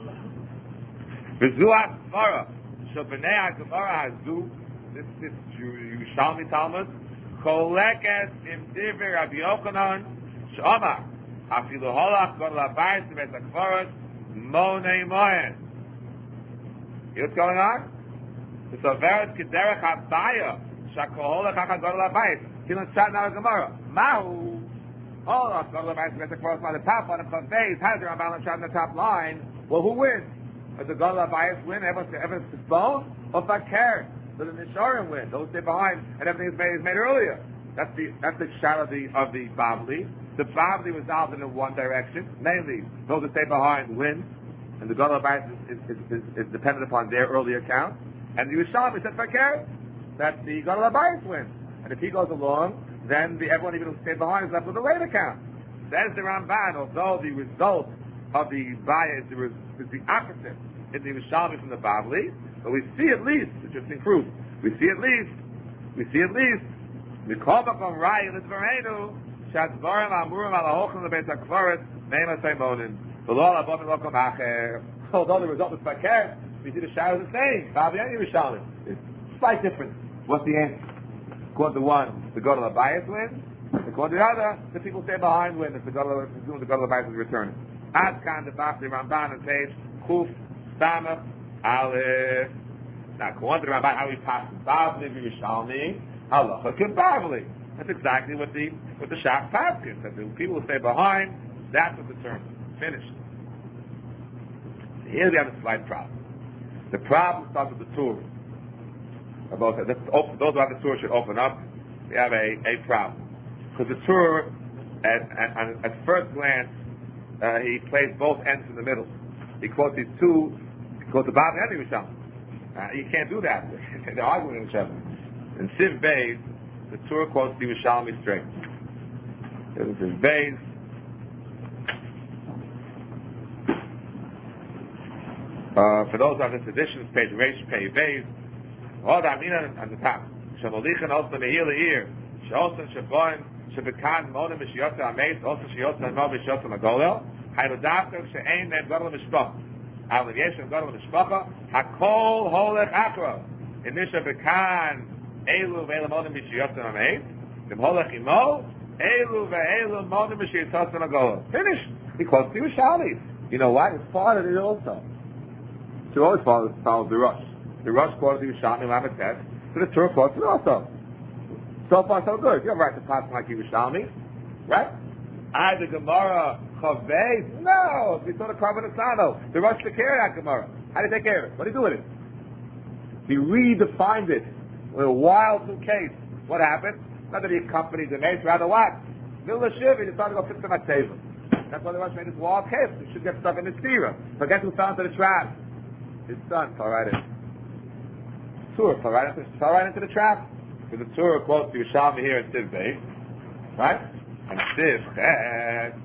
V'zuat Gemara, Shabnei Gemara Hazu, this Yerushalmi Talmud, Kolekes im Divrei Rabbi Yochanan, Shomar, Afilu Holach Godel Habayis Beit HaKvaros, Monei Moyen. You know what's going on? It's a very Kederech Habaya, Shakol Holach HaKa Godel Habayis. Kilin Shat Now Gemara. Mahu. Holach Godel Habayis Beit HaKvaros on the top, on the conveys. How does the Ramban Shat on the top line? Well, who wins? Does the Godel Habayis win? Everyone's postponed? Or Fakir? Does the Nisharim win? Those stay behind, and everything is made earlier. That's the shot of the Bavli. The Bavli resolved in one direction, namely those that stay behind win, and the Gadol Habayis is dependent upon their earlier count. And the Yerushalmi said Fakir that the Gadol Habayis wins, and if he goes along, then everyone even who stayed behind is left with a later count. Says the Ramban, although the result of the Baya is the opposite in the Yerushalmi from the Bavli. But we see at least, interesting proof, we see at least, Mikobakon Rai Litzvarenu, Shatzvarim Amurim Alahochim Lebeit HaKvaros, Meima Saimonin, V'lo Alabom Elokom Acher. Although the result is Fakir, we see the shadow is the same. Bavli and Yerushalmi. It's slight difference. What's the answer? According to one, the Gadol Habayis wins. According to the other, the people stay behind win if the Gadol Habayis is returning. Adkan the Bafli Ramban on page Kuf Samach Aleph. Now, according to the Ramban, how we pass the Bavli Yerushalmi, Halacha K'Bavli. That's exactly what the Shach passes. That the people who stay behind, that's what the term is. Finished. Here we have a slight problem. The problem starts with the Torah. Those who have the Torah should open up. We have a problem. Because the Torah, at first glance, he plays both ends in the middle. He quotes these two, he quotes the Bavli and the Yerushalmi. You can't do that. They're arguing with each other. In Siv Beis, the Torah quotes the Yerushalmi straight. In Siv Beis, for those of this edition, page Reish Pei Beis, Hod Amina on the top. Shamolichan also Mehil Eir, Shosan Shaboin, Shabekan Monim Mishiyot Ameis, also Shiyot Mo Mishiyot Magolel, Haydodavka She'ein Men Godel Mishpach. Al Yeshem Godel Mishpacha, Hakol Holech Akro. In Misha Bekan, Elu Ve'elu Monim Mishiyot Ameis, Dem Holech Imo, Elu Ve'elu Monim Mishiyot Magolel. Finished. He quotes the Yerushalmi. You know what? It's part of it also. So always follows the Rush. The Rush quotes the Yerushalmi Lamed Tet, so the Torah quotes it also. So far, so good. You have a right to pass like Yerushalmi, right? The Gemara Chavei? No, we saw the Karban Asano. The Rush took care of that Gemara. How did he take care of it? What did he do with it? He redefined it with a wild case. What happened? Not that he accompanied the mace, rather what? Vilna Shiv, he decided to go fix the Matzeva. That's why the Rush made this wild case. He should get stuff in his tira. But guess who fell into the trap? His son fell right in. Torah fell right into the trap. Because the Torah quotes the Yerushalmi here in Siv Beis, right? And Siv Chet,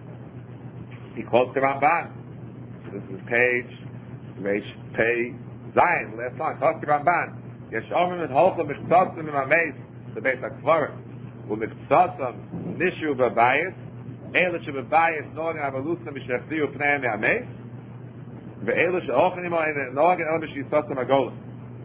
he quotes the Ramban. So this is page Reish Pei Zayin, last line. Talks the Ramban. Yeshomim and Holchem Michtzotzim in Ameis, the Beit HaKvarim. U'Michtzotzim Nishu B'Bayis, Eila She'B'Bayis Norin Avalusam Mishachziu Pnei Me'ameis, Ve'eila She'ochen Imo Norin El Mishitzotzim Agolim.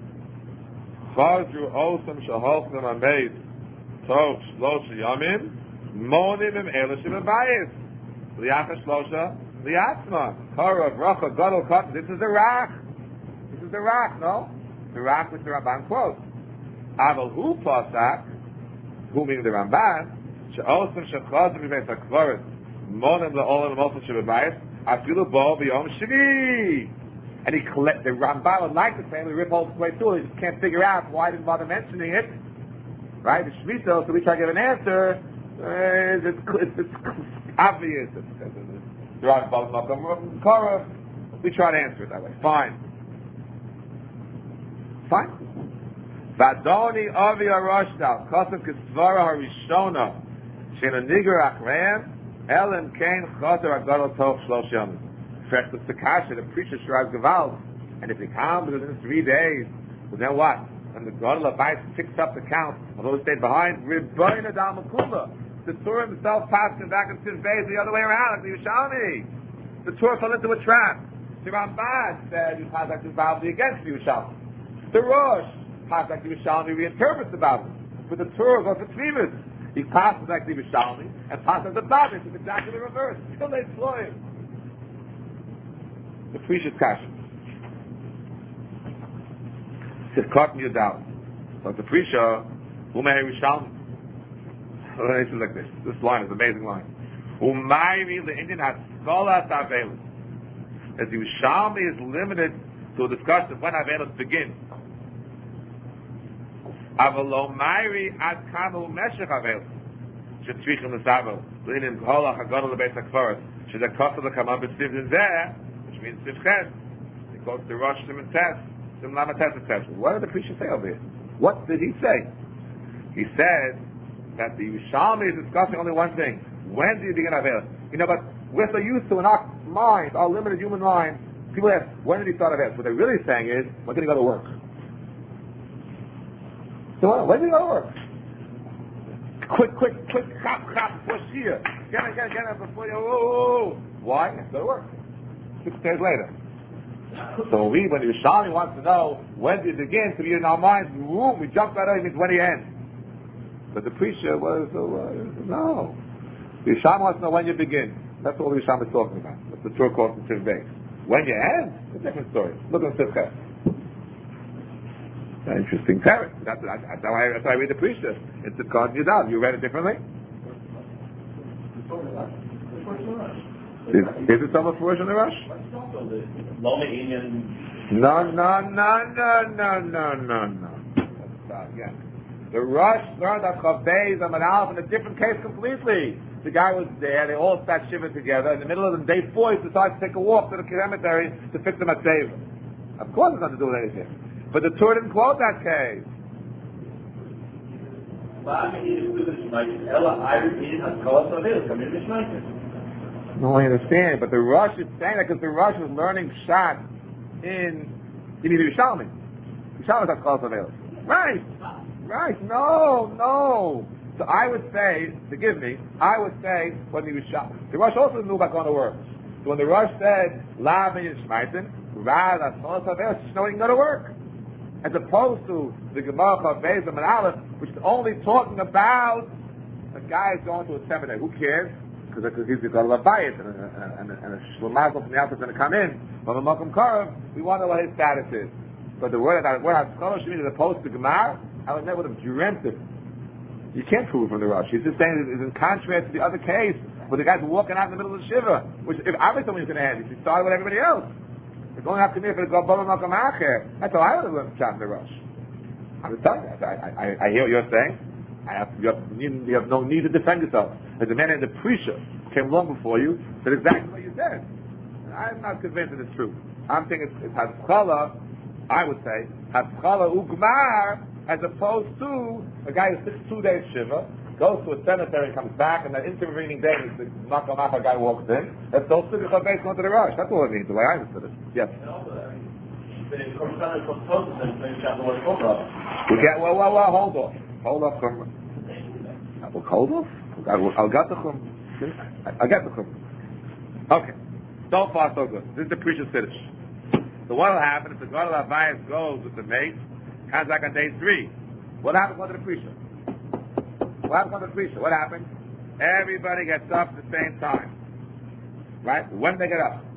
Chazru Osam Sheholchem Ameis, Tov Shlosh Yamim, Monim Im Eila She'B'Bayis, Liacha Shlosha, Liatzma, Korah, Bracha, Gadol, Katan. This is the Rak. This is the Rak, no? The Rak which the Ramban quotes. Aval Hu Pasak, who meaning the Ramban, She'osam Shechazim B'Beit HaKvarim, Monim La'olam Osam She'B'Bayis, Afilu Bo B'Yom Shvi. And the Ramban would like to say, we rip holes way through, he just can't figure out why he didn't bother mentioning it. right? The Shemitah, so we try to give an answer, it's obvious. We try to answer it that way. Fine. Vadoni Avi Arashtal, Kosev Kisvara Harishona, Shena Niger Achreem, Ellen Kain Choser Agadol Tov Shlosh Yom. First the Sakasha, the preacher Shirav Gavald, and if he comes within 3 days, well then what? When the Gadol Abayis picks up the count, although he stayed behind, Rebbein Adam Makula. The Torah himself passed him back in Siv Beis the other way around, like the Yerushalmi. The Torah fell into a trap. The Rambad said he passed like the Yerushalmi against the Yerushalmi. The Rosh passed like the Yerushalmi reinterprets the Bible. But the Torah goes to Tzivus. He passes like the Yerushalmi and passes the Bible. It's exactly the reverse. Still they slow him. The Precious Kasha. Says, caught me down. So the Prisha, Umay Yerushalmi. This is like this. This line is an amazing line. Umayri the Indian has scholas avelis. As Yerushalmi is limited to a discussion of when avelis begin. Avalo Mayri ad kamu meshech avelis. Shetrichim l'savo. Linim kolach hagadol lebeis hakfaras. Shedakosel l'kamam b'sivin zeh, which means sivches. It goes to Rosh Sim and Tes. Sim Lama Tes and Tes. What did the preacher say over here? What did he say? He said that the Yerushalmi is discussing only one thing. When do you begin Avelis? But we're so used to in our mind, our limited human mind, people ask, when did he start Avelis? What they're really saying is, when did he go to work? So when did he go to work? Quick, chop, before Shia. Get it before you, Why? He has to go to work. 6 days later. So when the Yerushalmi wants to know, when did it begin, to be in our minds, we jump right out, it means when he ends. But the preacher was, no. The Yerushalmi wants to know when you begin. That's all the Yerushalmi is talking about. That's the Torah calls in Siv Beis. When you end, it's a different story. Look at Siv Ches. An interesting parrot. That's how I read the preacher. It's the Kohen Yudal. You read it differently? Is it some version of the Rush? No. Again. The Rosh learned that Chavbeis and Manalef in a different case completely. The guy was there, they all sat shiva together. In the middle of the day 4, he decided to take a walk to the cemetery to fix them at Seva. Of course it's nothing to do with anything. But the Torah didn't quote that case. No, I understand, but the Rosh is saying that because the Rosh was learning Shad in Yerushalmi. Yerushalmi is not called Avelis. Right, no. So I would say, forgive me, when the Rosh also knew about going to work. So when the Rosh said, La v'yin shmaitin, Ra, that's all Avelis, just know he can go to work. As opposed to the Gemara Chavbeis and Manalef, which is only talking about a guy is going to a seminary. Who cares? Because he's got a Labayit and a Shlomazel from the outside is going to come in. From a Malkum Karav, we want to know what his status is. But the word HaScholar Shemini as opposed to Gemara, I would never have dreamt it. You can't prove it from the Rosh. He's just saying it's in contrast to the other case where the guys were walking out in the middle of the Shiva, which if obviously somebody's going to end, he started with everybody else. They're going to have to me for the Gabal Malkum Acher. That's how I would have learned Pshat in the Rosh. I'm just telling you. I hear what you're saying. You have no need to defend yourself. As a man in the Prisha came along before you, said exactly what you said. I'm not convinced that it's true. I'm thinking it's Haskala, I would say, Haskala Ugmar, as opposed to a guy who sits 2 days Shiva, goes to a cemetery and comes back, and the intervening day, the Malkum Acher guy walks in, that's those two Chavbeis going to the Rosh. That's all it means, the way I understood it. Yes. Hold off. Hold off. I'll get the chum. Okay. So far, so good. This is the preacher's finish. So what will happen if the Gadol Abayis goes with the mate, comes back on day 3? What happens to the preacher? What happens? Everybody gets up at the same time. Right? When they get up.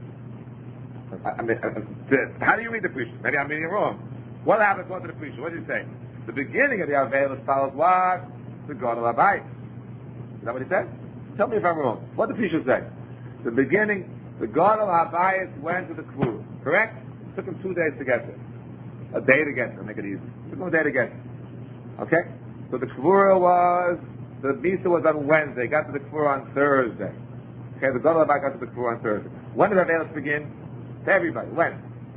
How do you read the preacher? Maybe I'm reading it wrong. What happens to the preacher? What does he say? The beginning of the Avelis follows what? The Gadol Abayis. Is that what he said? Tell me if I'm wrong. What did the preacher say? The beginning, the Gadol Abayis went to the Kvur. Correct? It took him 2 days to get there. A day to get there, make it easy. It took him a day to get there. Okay? So the Kvura the Misa was on Wednesday, got to the Kvura on Thursday. Okay, the Gadol Habay got to the Kvura on Thursday. When did Avelis begin? To everybody. When?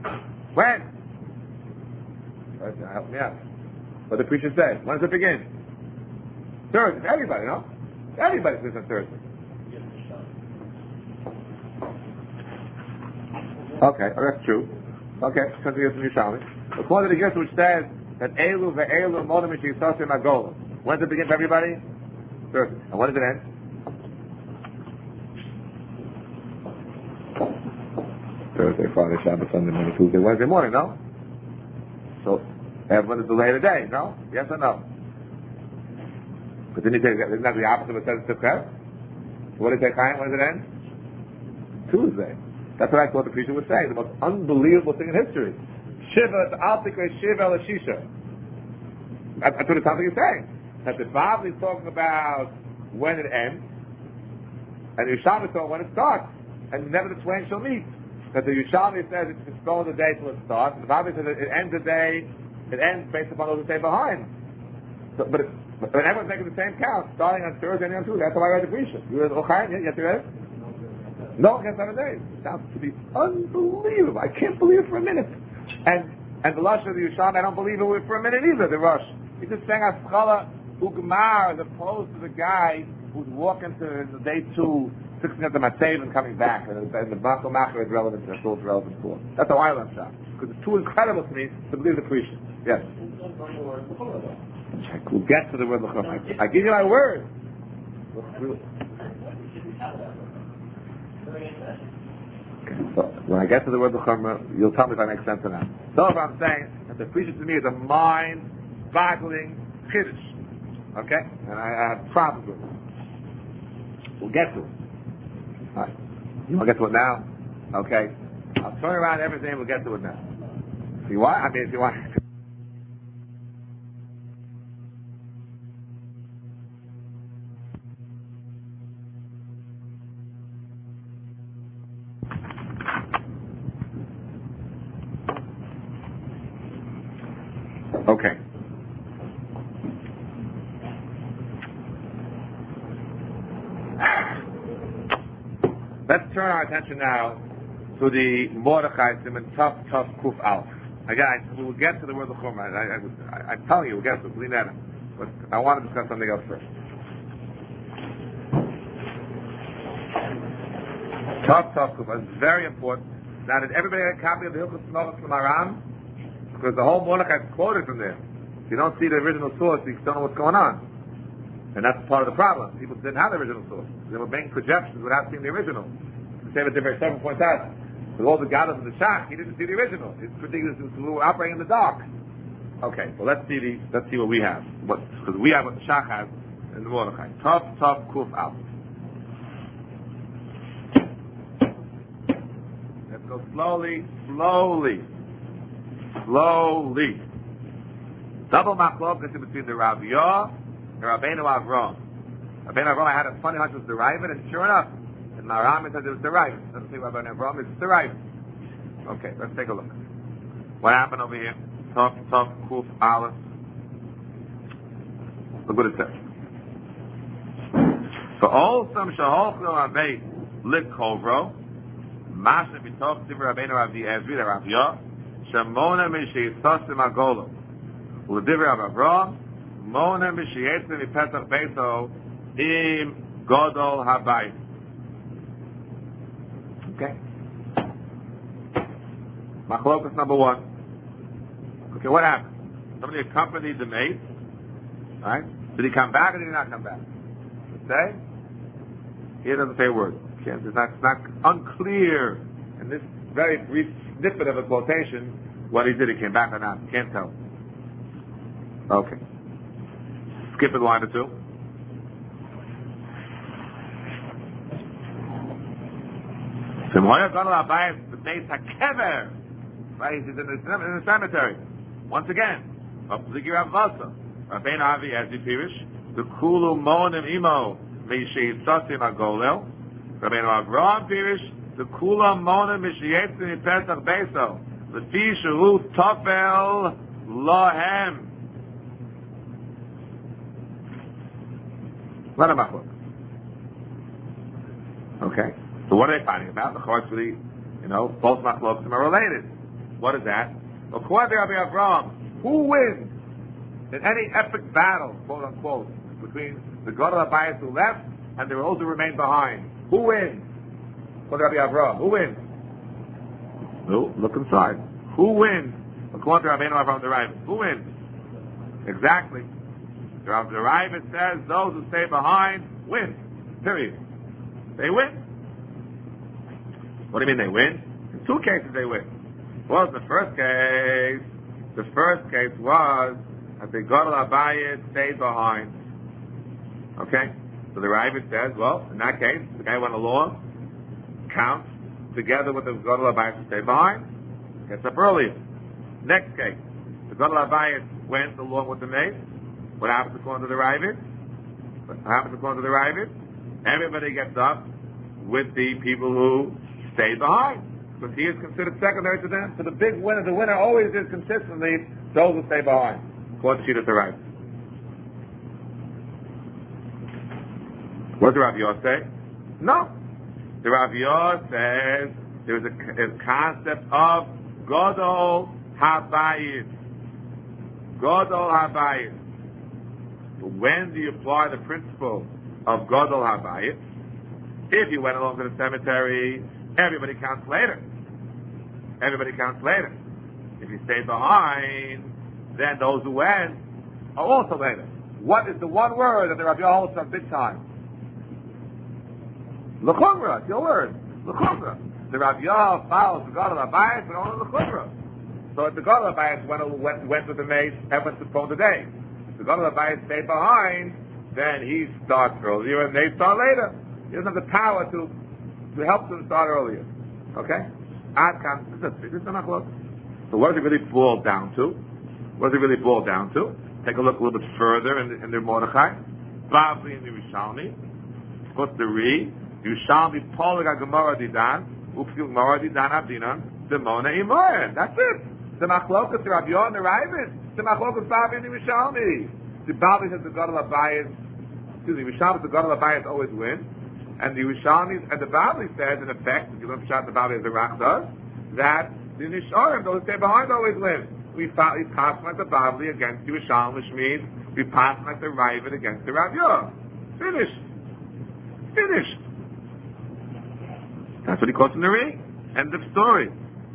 Help me out. What the preacher said. When does it begin? Thursday. Everybody, no? Everybody says on Thursday. Okay, that's true. Okay, continue from Yerushalmi. According to the Gersa, which says that Elu ve'elu modem mishisasim agola. When does it begin for everybody? Thursday. And when does it end? Thursday, Friday, Shabbat, Sunday, Monday, Tuesday, Wednesday morning, no? So, everyone is delayed a day, no? Yes or no? But then you say, isn't that the opposite of what says Tifcher? What did it say, Chaim? When does it end? Tuesday. That's what I thought the preacher was saying. The most unbelievable thing in history. Shiva, it's Altikre, Shiva, Elashisha. That's what it sounds like he's saying. That the Bible is talking about when it ends, and the Yerushalmi is talking when it starts, and never the twain shall meet. That the Yerushalmi says it's going the day till it starts, and the Bible says it ends the day, it ends based upon those who stay behind. So, but everyone's making the same count, starting on Thursday and on Tuesday. That's how I read the preacher. You read Ochaim? Yes, you read it? No, against 7 days. It sounds to be unbelievable. I can't believe it for a minute. And the Lush of the Yerushalmi, I don't believe it for a minute either, the Rush. He's just saying Aschala Ugmar as opposed to the guy who's walking to the day 2, fixing up the Matzev and coming back. And the Bakel Macher is relevant, that's all it's relevant for. That's how I learned that. Because it's too incredible to me to believe the preacher. Yes? We'll get to the word L'chum. I give you my word. Okay, so when I get to the word L'chum, you'll tell me if I make sense or not. So if I'm saying that the preacher to me is a mind-boggling chiddush. Okay? And I have problems with it. We'll get to it. Alright. You want to get to it now? Okay. I'll turn around everything, we'll get to it now. If you want, if you want. Okay. Let's turn our attention now to the Mordechai Simon Tough Kuf Alf. Again, we will get to the word L'chum. I'm telling you, we'll get to it. Believe that. But I want to discuss something else first. Tough Kuf. It's very important. Now, did everybody get a copy of the Hilchos Melachos from Aram? Because the whole Mordechai is quoted from there. If you don't see the original source, you don't know what's going on. And that's part of the problem. People didn't have the original source. They were making projections without seeing the original. The same as Divrei Sefer points out. With all the gadol of the Shach, he didn't see the original. It's ridiculous. We were operating in the dark. Okay, well let's see what we have. Because we have what the Shach has in the Mordechai. Tough Kuf out. Let's go slowly. Double machlokas between the Raviyah and Rabbeinu Avram. Rabbeinu Avram, I had a funny hunch it was derived, and sure enough, in Maram it says it was derived. It doesn't say Rabbeinu Avram, it's derived. Okay, let's take a look. What happened over here? Tough, Kuf, Aleph. Look what it says. For all some shaholchlo avei lit kovro, masha b'toch divrei Rabbeinu Rav Ezri, the Raviyah, shemona mishiyisasim agolo. L'divrei Avram, mona mishiyitzim mipetach beito im godol habayit. Okay. Machlokas number 1. Okay, what happened? Somebody accompanied the maid. Right? Did he come back or did he not come back? Does it say? Here doesn't say a word. Okay, it's not unclear in this very brief snippet of a quotation what he did. He came back or not. Can't tell. Okay. Skip it line or 2. The base hakever. Right, he's in the cemetery. Once again, up to the Girav Vasa. Rabbeinu Avi Ezri Pirish, the Kulu Monim Imo, Meishitzasim Agolel. Rabbeinu Avram Pirish, the Kula Monim Meishitzasim Pesach Beso, the Fishu Tofel Lohem. Let them machlok. Okay. So what are they fighting about? The course really, both machlokim are related. What is that? According to Rabbi Avraham, who wins in any epic battle, quote unquote, between the Gadol Habayis who left and the those who remain behind? Who wins? According to Rabbi Avraham, who wins? No, look inside. Who wins? According to Rabbi Avraham the Ravid, who wins? Exactly. The Ravid says those who stay behind win. Period. They win. What do you mean they win? In two cases they win. What was the first case? The first case was that the Gadol Habayis stayed behind. Okay? So the Ravid says, well, in that case, the guy went along, counts together with the Gadol Habayis to stay behind, gets up earlier. Next case, the Gadol Habayis went along with the maid. What happens according to the Ravid? Everybody gets up with the people who stayed behind, because he is considered secondary to them. So the big winner, the winner always is consistently those who stay behind. According to the Ravid. What does the Rav Yos say? No. The Rav Yos says there is a concept of Gadol Habayis. Gadol Habayis. When do you apply the principle of Gadol Habayis? If you went along to the cemetery, everybody counts later. If you stay behind, then those who went are also later. What is the one word that the Rabbi holds on big time? L'chumra, it's your word. L'chumra. The Rabbi follows the Gadol Habayis, but only l'chumra. So if the Gadol Habayis went with the mace, everyone's postponed the day. If the Gadol Habayis stayed behind, then he starts earlier and they start later. He doesn't have the power to help them start earlier. Okay? This is the machlok. So what does it really boil down to? Take a look a little bit further in the Mordechai. Bavli and the Yerushalmi. What's the Re? Yerushalmi Polig Gemara Didan. Upsil Gemara Didan Abdinan. Demona Imoyen. That's it. The machlok is the Rabbi Yonah and the Ravid. The machlok is Bavli and the Yerushalmi. The Bavli says the Gadol Habayis. Yerushalmi the Gadol Habayis always win. And the Yerushalmi and the Bavli says, in effect, if you don't shout the Bavli as the Rach does, that the Nisharim, those who stay behind, always win. We pass like the Bavli against the Yerushalmi, which means we pass like the Ravid against the Rav Yah. Finished. That's what he calls in the Re. End of story.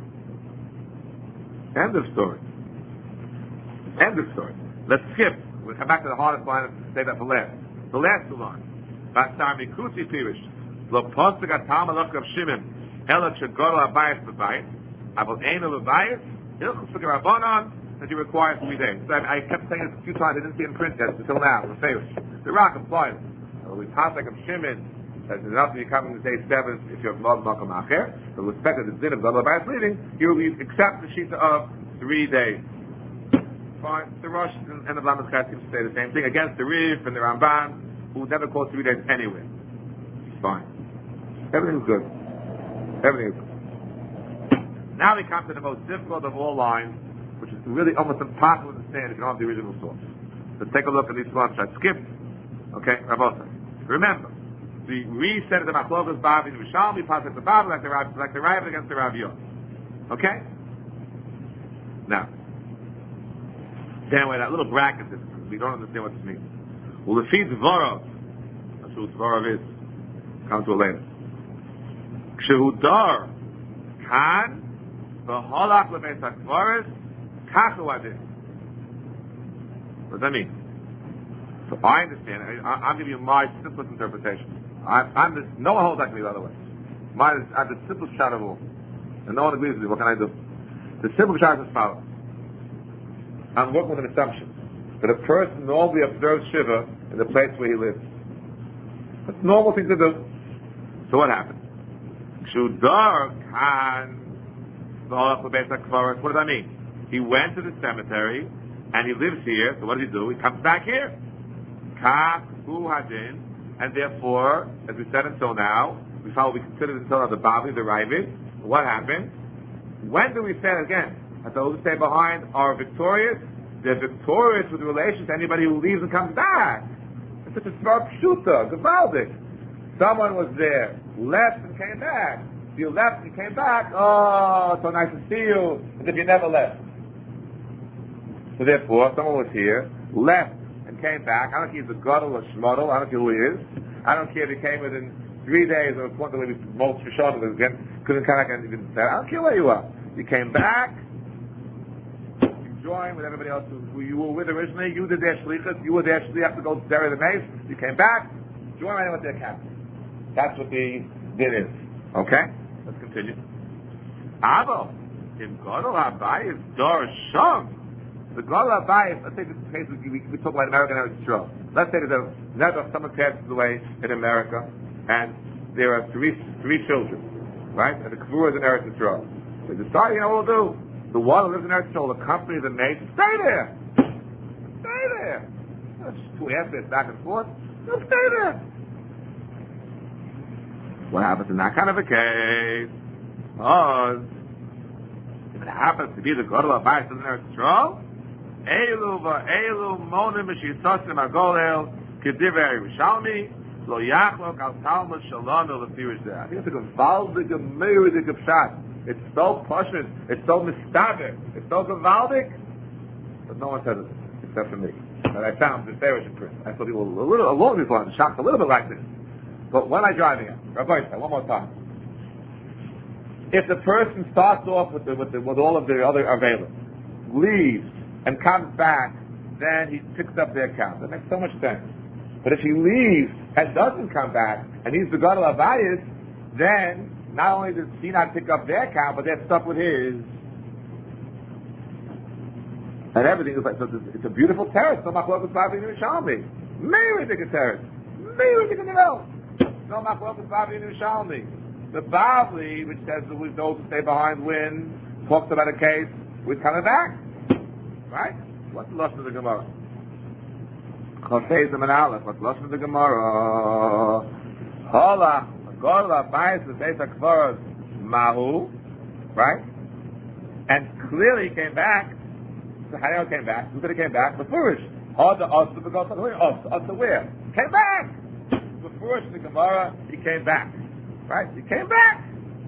Let's skip. We'll come back to the hardest line and say that for last. The last line. Basar Mikusi Pirish. Lo Postig Atam Alach of Shimon. Ela Shagoro Abayis Bebayis. Abel Ein Bebayis. Hilchus Rabbanon. That you require 3 days. So I kept saying it a few times. I didn't see it in print yet until now. The favorites. The Rock applied. We pass like of Shimon. That's enough to you coming to day 7 if you have Mod Malcolm Acher. But with respect to the din of Gadol Habayis leading, you will accept the sheet of 3 days. Fine. The Rosh and the Lamed Chai seem to say the same thing against the Rif and the Ramban, who would never call 3 days anyway. Fine. Everything's good. Now we come to the most difficult of all lines, which is really almost impossible to understand if you don't have the original source. So take a look at these ones I skipped. Okay, Rabbi. Remember, the Re said the Machlokas Bavli and Yerushalmi pass like the Bavli, like the Rav against the Rav Yah. Okay? Now, anyway, that little bracket, we don't understand what this means. Well, the feed Dvorov, that's who Dvorov is. Come to it later. Kshehudar kan v'holach lebeis hakvaris kachu adin. What does that mean? So I understand. I'll give you my simplest interpretation. No one holds that to me, by the way. Mine is the simplest shot of all, and no one agrees with me. What can I do? The simple shot is as follows. I'm working with an assumption that a person normally observes Shiva in the place where he lives. That's a normal thing to do. So what happened? What does that mean? He went to the cemetery and he lives here, so what does he do? He comes back here. And therefore, as we said until now, we considered until now the Bavli, the Ravid. What happened? When do we say again that those who stay behind are victorious? They're victorious with relation to anybody who leaves and comes back. It's a smart pshuta, gewaldig. Someone was there, left and came back. If you left and you came back, oh, so nice to see you, as if you never left. So therefore, someone was here, left and came back. I don't care if he's a gadol or shmodel, I don't care who he is. I don't care if he came within 3 days or according to the way most Rishonim again, couldn't come back and even say, I don't care where you are. You came back, you joined with everybody else who you were with originally, you did their shlichus, you were their shliach to go to bury the mace, you came back, join right in with their captain. That's what the din is. Okay? Let's continue. Avo, in Gadol HaBayis Dor Shom, the Gadol HaBayis, let's say this is the case we talk about American Eretz Yisrael. Let's say that someone passes away in America, and there are three children, right? And the Kavur is in Eretz Yisrael. They decide, what we'll do. The one who lives in Eretz Yisrael, the company, the mate, stay there. Stay there. That's 2 airfares back and forth. They'll stay there. What happens in that kind of a case? Because if it happens to be the Gadol HaBayis in Eretz Yisrael, Eilu va'eilu monim v'shisasim agolel k'divrei Rishalmi lo yachlok al talmud shalom l'firish zeh. I think it's a gewaldige, meidige pshat. It's so passionate, it's so mistaber, it's so gewaldig, but no one says it except for me. And I found the Farish in print. I thought people a little along these lines, shocked a little bit like this. But when I'm driving it, Rabbi, one more time. If the person starts off with all of the other available, leaves and comes back, then he picks up their count. That makes so much sense. But if he leaves and doesn't come back, and he's the Gadol HaBayis, then not only does he not pick up their count, but they're stuck with his. And everything is like, so it's a beautiful terrace. So Machlokas Bavli Yerushalmi. Meiri Dika terrace. Meiri Dika Nivell. No Machlokas Bavli Yerushalmi. The Bavli, which says that those who stay behind win, talks about a case with coming back. Right? What's the lesson of the Gemara? Chosei Zaman Aleph. What's the lesson of the Gemara? Hola. Gadol HaBayis is Beis HaKvaros Mahu. Right? And clearly he came back. So Hanel came back. Who could have came back? The Furish. Oda where? Came back. The Furish in the Gemara, he came back. Right? He came back.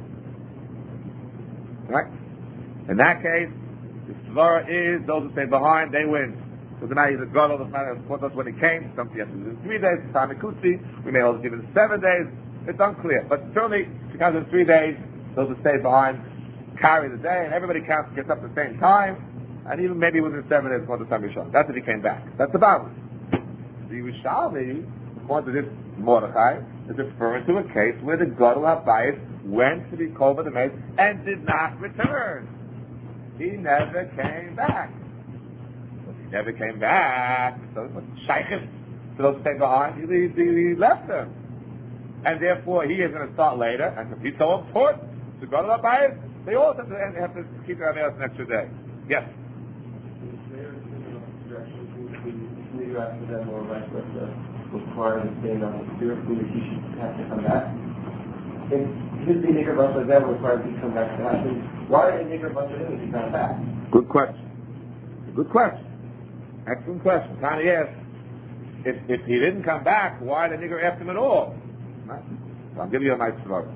Right? In that case, the Svara is those who stay behind, they win. So the matter is a Gadol, the matter is when he came. Some yes, it was 3 days, time in Kutsi. We may also give it 7 days. It's unclear. But certainly, because in 3 days, those who stay behind carry the day, and everybody gets up at the same time. And even maybe within 7 days, according to some Rishon. That's if he came back. That's the Bavli. The Yerushalmi, according to this Mordechai, is referring to a case where the Gadol HaBayis went to be called by the maid and did not return. He never came back. But he never came back. So it was shaykhis to those who stayed behind. He left them. And therefore, he is going to start later. And if he's so important to Gadol HaBayis, they also have to keep their Averos an extra day. Yes? After them or vice versa, required to stay on the spirit food, he should have to come back. If his nigger bus like that required to come back to that, why did nigger bus him if he got back? Good question. Good question. Excellent question. Tani asked, if he didn't come back, why did the nigger ask him at all? Right? So I'll give you a nice story.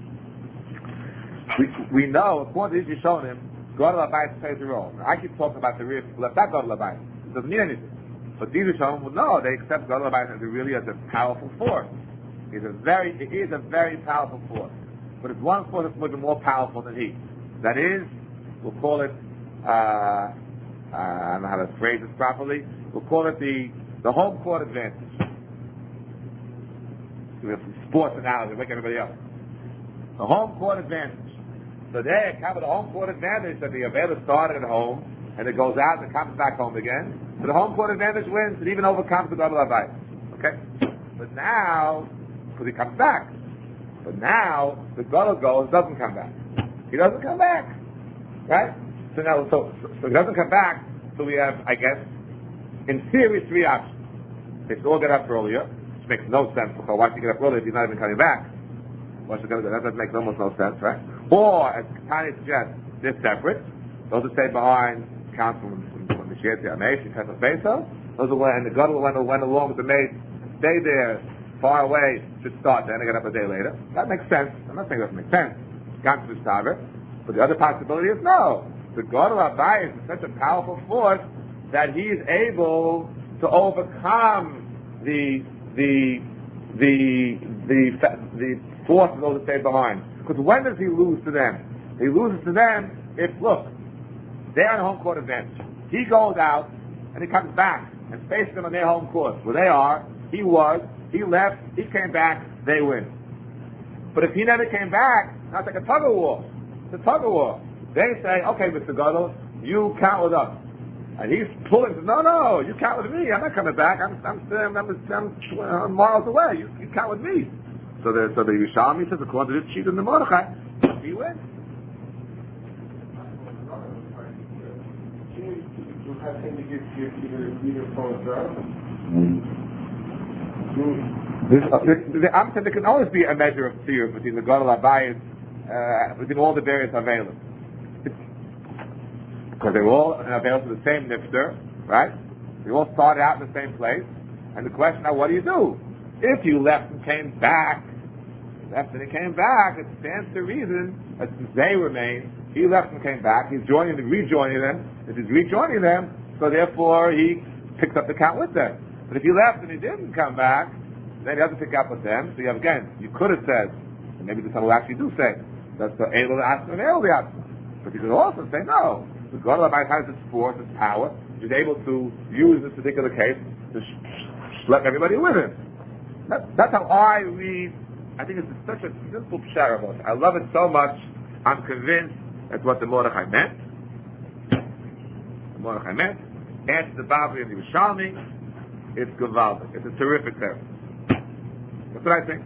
We know, according to this Rishonim, Gadol HaBayis plays a role. I keep talking about the real people left that Gadol HaBayis. It doesn't mean anything. But these Rishonim will know they accept Gadol HaBayis as a powerful force. It is a very powerful force. But it's one force that's even more powerful than he. That is, we'll call it, I don't know how to phrase this properly, we'll call it the home court advantage. We have some sports analogy, like everybody else. The home court advantage. So they have the home court advantage that the Aveda started at home, and it goes out and comes back home again. So the home court advantage wins, and even overcomes the Gadol HaBayis. Okay? But now, because he comes back. But now, the Gadol goes, doesn't come back. He doesn't come back. Right? So now, so he doesn't come back, so we have, I guess, in theory, 3 options. They should all get up earlier, which makes no sense, because why should he get up earlier if he's not even coming back? Why should he go? That makes almost no sense, right? Or, as Tanya suggests, they're separate. Those who stay behind count from the Shir Tiamei, she has a Beso. Those who went, and the Gadol went along with the maid stay there far away should start then and get up a day later. That makes sense. I'm not saying it doesn't make sense. Gans Mistaber. But the other possibility is no. The God of Abayis is such a powerful force that he is able to overcome the force of those that stay behind. Because when does he lose to them? He loses to them if, look, they're on home court advantage. He goes out and he comes back and faces them on their home court. Where they are, he left, he came back, they win. But if he never came back, now it's like a tug of war. It's a tug of war. They say, okay, Mr. Gadol, you count with us. And he's pulling, no, you count with me. I'm not coming back. I'm miles away. You count with me. So the Yerushalmi says, according to this sheet in the Mordechai, he wins. I'm saying there can always be a measure of fear between the Gadol Abayis, between all the various available. Because they were all available to the same nifter, right? They all started out in the same place. And the question now, what do you do? If you left and came back, it stands to reason that since they remain, he left and came back, he's rejoining them. If he's rejoining them, so therefore he picks up the count with them. But if he left and he didn't come back, then he doesn't pick up with them. So you could have said, and maybe the some will actually do say, that's the able to ask and able to ask. But you could also say, no. The God of has its force, its power. He's able to use this particular case to schlep everybody with him. That's how I read. I think it's such a simple pshara. I love it so much. I'm convinced that's what the Mordechai meant. The Mordechai meant. Answer the Babri and the Yerushalmi. It's Gavaldik. It's a terrific term. That's what I think.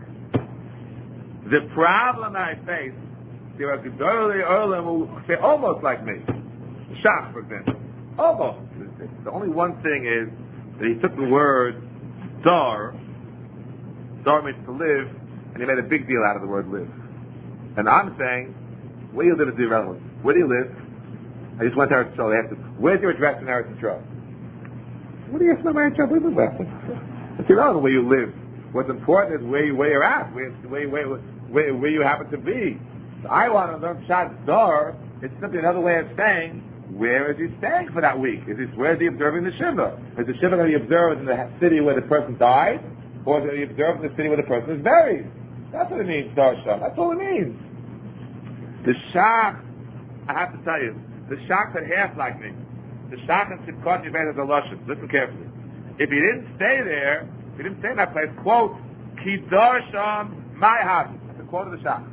The problem I face, there are Gedolei Olam who say almost like me. Shach, for example. Almost. The only one thing is that he took the word dar means to live, and he made a big deal out of the word live. And I'm saying, where you live is irrelevant. Where do you live? I just went to Eretz Yisrael. Where's your address in Eretz Yisrael? What do you ask about Eretz Yisrael? It's irrelevant where you live. What's important is where you're at, where you happen to be. So I want to learn Pshat dar. It's simply another way of saying, where is he staying for that week? Where is he observing the Shiva? Is the Shiva going to be observed in the city where the person died? Or is it going to be observed in the city where the person is buried? That's what it means, Darshan. That's all it means. The Shach, I have to tell you, the Shach said half like me. The Shach and Sivkot Yived is a Lashon. Listen carefully. If he didn't stay there, if he didn't stay in that place, quote, Ki Darshan my house. That's a quote of the Shach.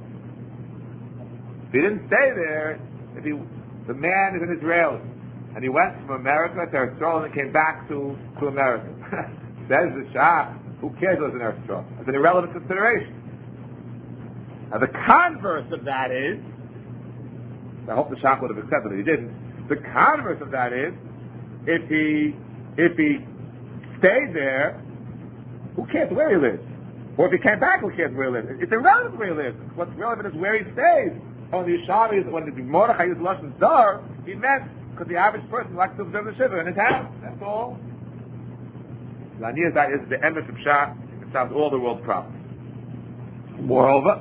If he didn't stay there, the man is an Israeli, and he went from America to Eretz Yisrael and came back to America. Says the Shach, who cares what's in Eretz Yisrael? It's an irrelevant consideration. Now the converse of that is, I hope the Shach would have accepted it, he didn't. The converse of that is, if he stayed there, who cares where he lives? Or if he came back, who cares where he lives? It's irrelevant where he lives. What's relevant is where he stays. When the Yerushalmi, when the Mordechai used Lashon Dar, he meant because the average person likes to observe the Shiva in his house. That's all. That is the emes of Pshat. It solves all the world's problems. Moreover,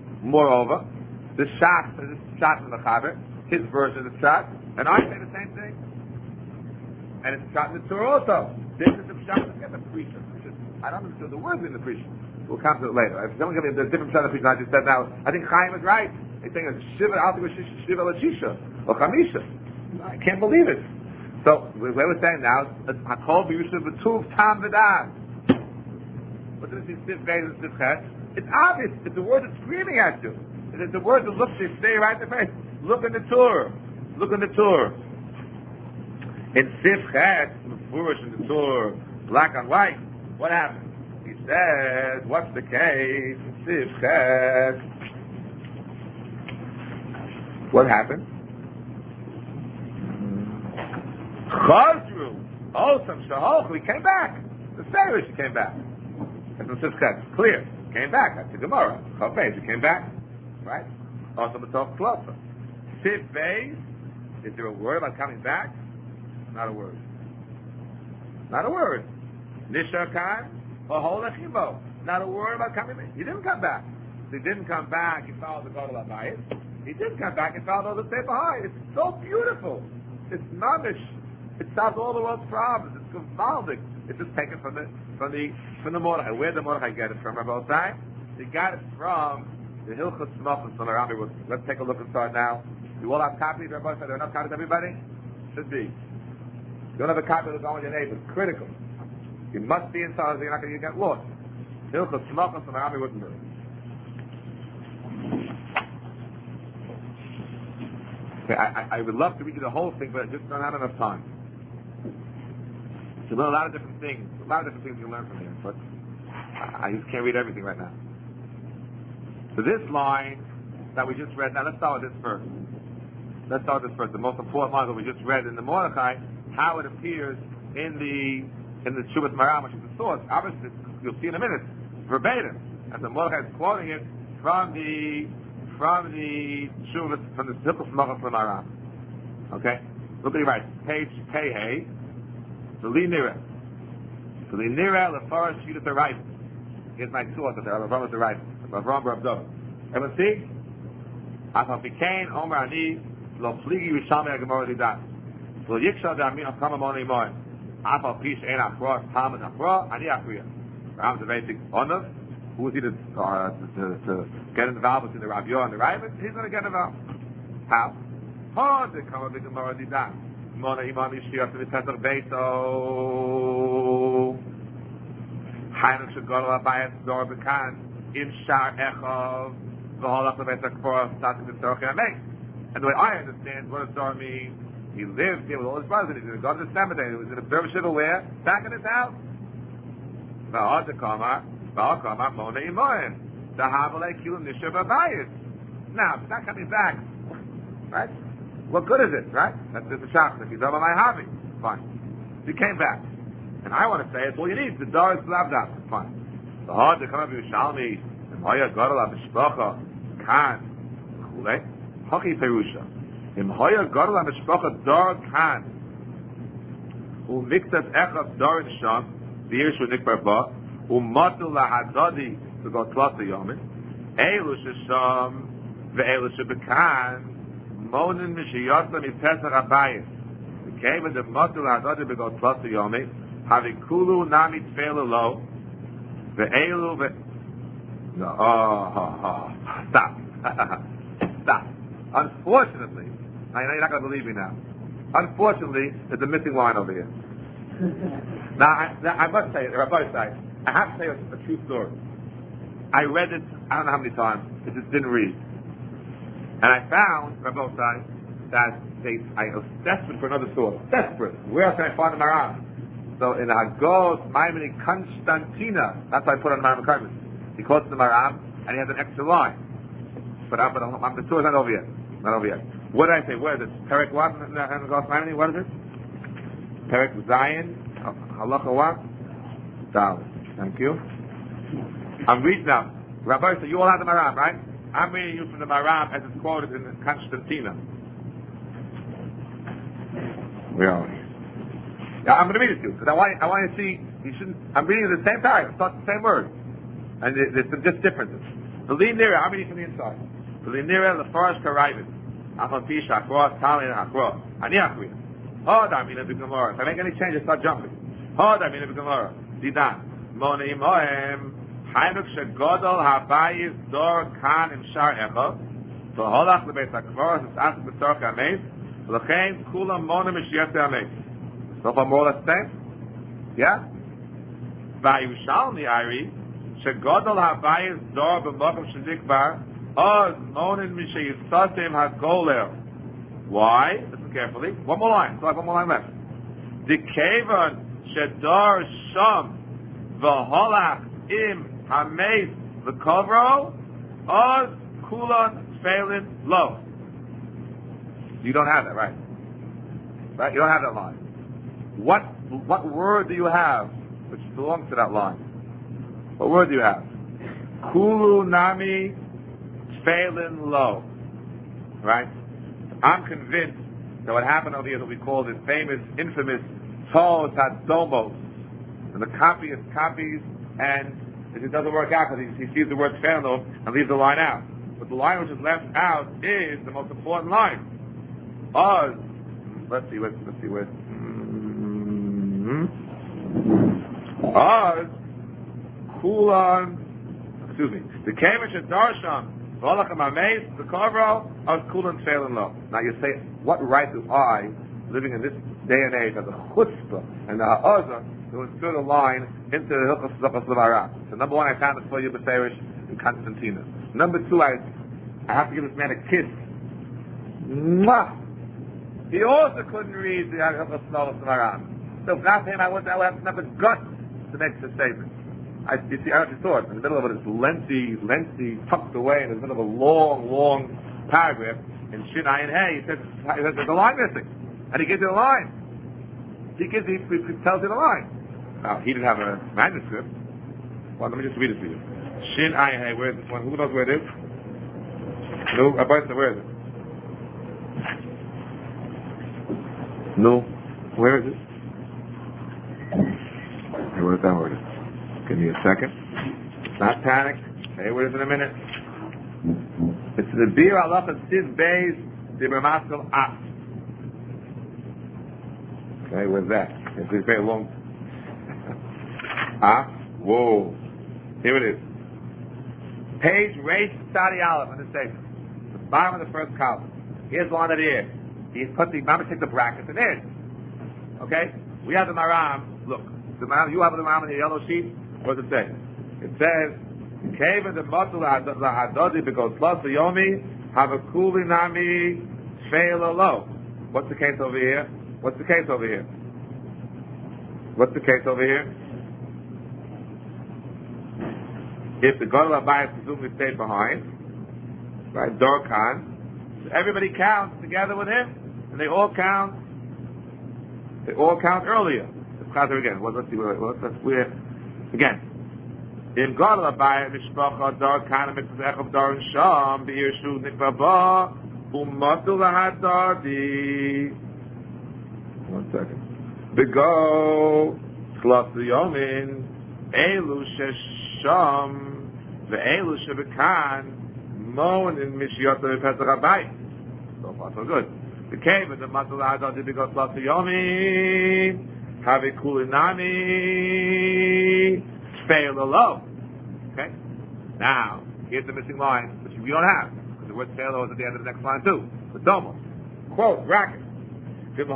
the Shach is Pshat in the Chaber, his version of Pshat, and I say the same thing. And it's Pshat in the Torah also. This is the Pshat. Forget the preacher. I don't understand the words in the preacher. We'll come to it later. If someone give me the different Pshat of the preacher I just said now, I think Chaim is right. He's saying it's Shiva Lashisha or Chamisha. I can't believe it. So we were saying now, Hakol B'Yushav B'Tuv Tam V'Dad. What does it mean? Sif Beis and Sif Ches? It's obvious. It's the word that's screaming at you. It's the word that looks you stay right in the face. Look in the Torah. In Sif Ches, Mefurish in the Torah, black on white. What happens? He says, what's the case in Sif Ches? What happened? Chazru, Osam Shahoch, we came back. The Sarish came back. That's the Sifkat. Clear. Came back. That's the Gemara. Chavbeis, he came back. Right? Also B'Tov Klofa. Sif Beis, is there a word about coming back? Not a word. Not a word. Nishakan, Not a word about coming back. He didn't come back. He didn't come back. He followed the God of Abayis. He didn't come back. He followed all the Sefer High. It's so beautiful. It's mamish. It solves all the world's problems. It's gewaldic. It's just taken from the Mordechai. Where did the Mordechai get it from? Both times he got it from the Hilchos Smachos from the Rambam. Let's take a look and start now. You all have copies. Rabbi said there are enough copies. Everybody should be. You don't have a copy of the Go on your neighbor. It's critical. You must be inside. You're not going to get lost. Hilchos Smachos from the Rambam wouldn't do it. Okay, I would love to read you the whole thing, but I just don't have enough time. You learn a lot of different things. A lot of different things you learn from here, but I just can't read everything right now. So this line that we just read, now let's start with this first. The most important line that we just read in the Mordechai, how it appears in the Teshuvas Maram, which is the source. Obviously, you'll see in a minute, verbatim, as the Mordechai is quoting it from the Teshuvas, from the Hilchos Smachos from Maram. Okay, look at it right. Page Pei. V'li nira lefarsh Yudas Arayv. Here's my source that Avram was the right. Avram Bar Abdov. Everyone see? Afal Pikein Omer Ani Lo Pligi Yishami HaGemara Lidat. Lo Yikshal Da'amin Hakama Moni Moin. Afal Pish Ein Achra Talmud Achra Ani Achriya. Avram's a very big honor. Who is he to get involved between the Rav Yoah and the Ravid? He's going to get involved. How? How to come with the Gemara Lidat. Mona Imam Yishiyah to the Pesach Beito. Hainu Shagolo Abayas Dor Bekan Im Shar Echov V'holach LeBeit HaKfor Statik V'Tzorach Yamei. And the way I understand what does Dor mean, he lived here with all his brothers. He's going to go to the cemetery. He was in a Shivah where? Back in his house. V'hod Kamar Mona Imoim Dahavalei Kilu Nishav Abayis. Now, he's not coming back, right? What good is it, right? That's just a shach. If he's over my hobby, fine. He came back. And I want to say, it's all you need. The door is blavdaf. Fine. The hard to come up with Yushalmi, and Hoya Gadol HaMishpacha, Kan, Chulei, Hoki Perusha. Im Hoya Gadol HaMishpacha, Dor Kan, Umiktat Echad Dor in Sham, V'yirshu Nikbar Ba, Umatul LaHadadi, to go Tlata Yomin, Eilu Shesham, Ve'eilu Shebekan, Monin Mishiyotla Mipesach Abayis. The came with the Matul Hadad Begot Plus Yomi, Havikulu Nami Tfela Lo, Ve'elu Ve. No, stop. Stop. Unfortunately, I know you're not going to believe me now. Unfortunately, there's a missing line over here. Now, I must say, Rabbi Sai, I have to say a true story. I read it, I don't know how many times, I just didn't read. And I found, Rabbi Sai, that I was desperate for another source. Desperate. Where else can I find the Maram? So in the Hagos, Maimoni Constantina, that's what I put on Maram Karmas. He quotes the Maram, and he has an extra line. But the source is not over yet. Not over yet. What did I say? Where is it? Perek what in the Hagos Maimoni? What is it? Perek Zion, Halacha what? Dal. Thank you. I'm reading now. Rabbi, so you all have the Maram, right? I'm reading you from the Maram as it's quoted in Constantina. Where are we? Yeah, I'm going to read it to you because I want you to see. You shouldn't. I'm reading it at the same time. It's not the same word, and there's some just differences. V'li nira. I'm reading from the inside. V'li nira lefarsh karayvim. Afal pish akro talin akro. Ani akriya. Hod amina b'gemara. If I make any changes, start jumping. Hod amina b'gemara. Didan. Moni moem. Hainuk shegodol habayis dor kan im shar echov. V'holach lebeit hakfor. It's asked b'tzorach hameis. L'chein kulam mona mishiyat hameis. So far more or less the same? Yeah? V'yushalmi ari shegodol habayis dor b'mokum shedikbar oz monin mishiyisatim hagoler. Why? Listen carefully. One more line. So I have one more line left. Dikevon shedor sham v'holach im hameis v'kovro oz kulan tfelin lo. You don't have that, right? Right? You don't have that line. What word do you have which belongs to that line? What word do you have? Kulu nami tfelin lo. Right? I'm convinced that what happened over here that we call the famous, infamous Tos Hadomos. And the copyists copies and it doesn't work out because he sees the word Tfeilin and leaves the line out. But the line which is left out is the most important line. Let's see where. Kulan. Excuse me. The Kamesh and Darshan. The Kovro of Kulan Tfeilin Lo. Now you say, what right do I, living in this day and age, as a chutzpah and the ha'azah, to insert a line into the Hilchos Zachas Levara? So number one, I found it for you, B'Serish and Constantina. Number two, I have to give this man a kiss. Mwah! He also couldn't read the Hilchos Zachas Levara. So if not him, I would have the guts to make the statement. You see, I actually saw it in the middle of it. It's lengthy, tucked away in the middle of a long paragraph. In Shin Ayin Hey, he says there's a line missing, and he gives you the line. He tells you the line. Now he didn't have a manuscript. Well, let me just read it for you. Shin Ayin Hey. Where is this one? Who knows where it is? No, where is it? No, where is it? I wrote it down. Where it is? Give me a second. Not panic. Say what it is in a minute. It's the Bir Halacha Siv Beis Dibur Maskal Af. Okay, where's that? It's very long. Af. Whoa. Here it is. Page Reish Tzadi Aleph on the statement. The bottom of the first column. Here's one that here. He's put the Mama take the brackets and in. Okay? We have the Maram. Look. The Maram, you have the Maram on the yellow sheet. What does it say? It says, "Kevin the matul lahadodi because plus the yomi have a kuli nami fail low." What's the case over here? What's the case over here? If the Gadol Abayis presumably stayed behind, right? Dorkan, so everybody counts together with him, and they all count. They all count earlier. Let's count it again. Let's see where. Again, in Gadol Abayis Mishpacha Dar Kana Mitzvah Echov Dar and Sham B'Yirshu Nikbaba Umatul Lahadadi. 1 second. B'Go Chlas Yomin Elu Shesham Ve'elu Shebekan Moen in Mishyot Pesach Abayis. So far so good. The cave in the Matul Lahadadi B'Go Chlas Yomin. Have a kulinami fail low. Okay? Now, here's the missing line, which we don't have, because the word fail is at the end of the next line too. The domo. Quote, bracket. Have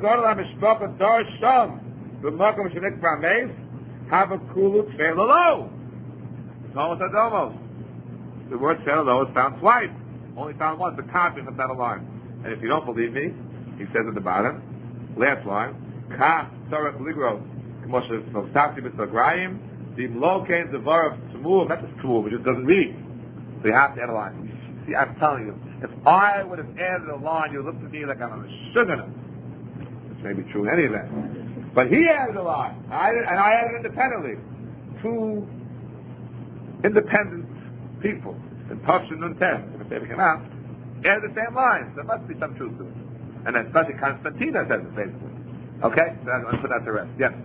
a kulut fail low. Domos adomos. The word fail low is found twice. Only found once, the content of that line. And if you don't believe me, he says at the bottom, last line, Ka Sarach Ligro, Moshe Nostafti B'Sagrayim, the Lokain Devar of Tzmuv, not just Tzmuv, it just doesn't read. So you have to add a line. See, I'm telling you, if I would have added a line, you would look at me like I'm a sugar. Which may be true in any event. But he added a line, and I added independently. Two independent people, in Tavshin Nun Tes, if they came out, added the same lines. There must be some truth to it. And especially Constantina says it basically. Okay? So I'm going to put that to rest. Yes?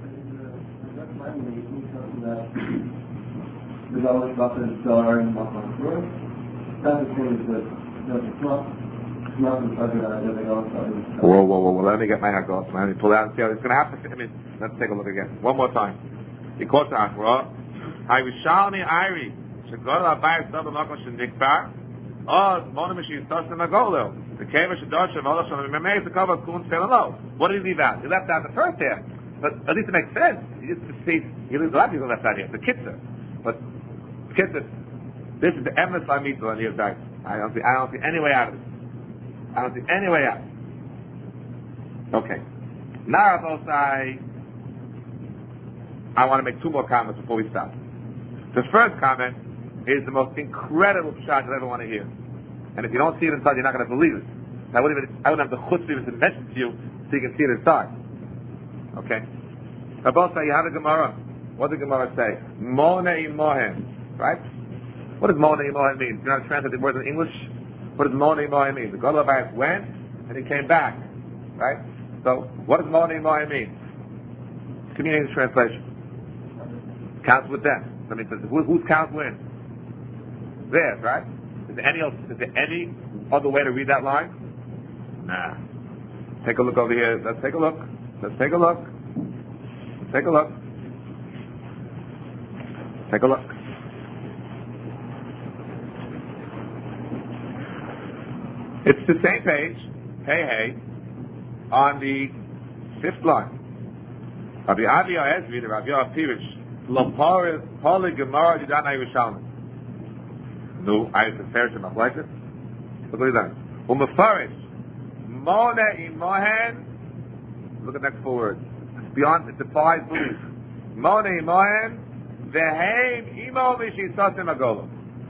Whoa. Let me get my hat off. Let me pull out and see how it's going to happen. Let's take a look again. One more time. He quotes Akra. I Rishalmi Iri. Shagol Abayis Dab Makom Shendikbar. Mona Mishi Sasna Magolo. The Keva Shadosha Voloshan Memei the cover Kun Fellow. What did he leave out? He left out the first half. But at least it makes sense. He leaves a lot of people left out here. The Kitzur. But Kitzur, this is the Emes Lamito on here, guys. I don't see any way out of it. I don't see any way out. Okay. Now I want to make two more comments before we stop. The first comment is the most incredible shot you'll ever want to hear. And if you don't see it inside, you're not going to believe it. I wouldn't have the chutzpah to mention to you so you can see it inside. Okay? Abba say you have a Gemara. What does the Gemara say? Monei Mohen. Right? What does Monei Mohen mean? Do you know how to translate the word in English? What does Monei Mohen mean? The Gadol Abayis went and he came back. Right? So, what does Monei Mohen mean? Give me an English translation. Counts with them. I mean, whose count wins? Theirs, right? Is there any other way to read that line? Nah. Take a look over here. Let's take a look. Take a look. It's the same page. Hey, on the 5th line. Rabbi Avi Ha'ezri, the Rabbi Pirish, Lopar Poli Gemara Didan Yerushalmi. No, I have to fair to like it. Look at that. Umefarish Mona Imohen. Look at the next 4 words. It's beyond. It defies belief. Mona Imohen Veheim Imo Mishisasim Agolo.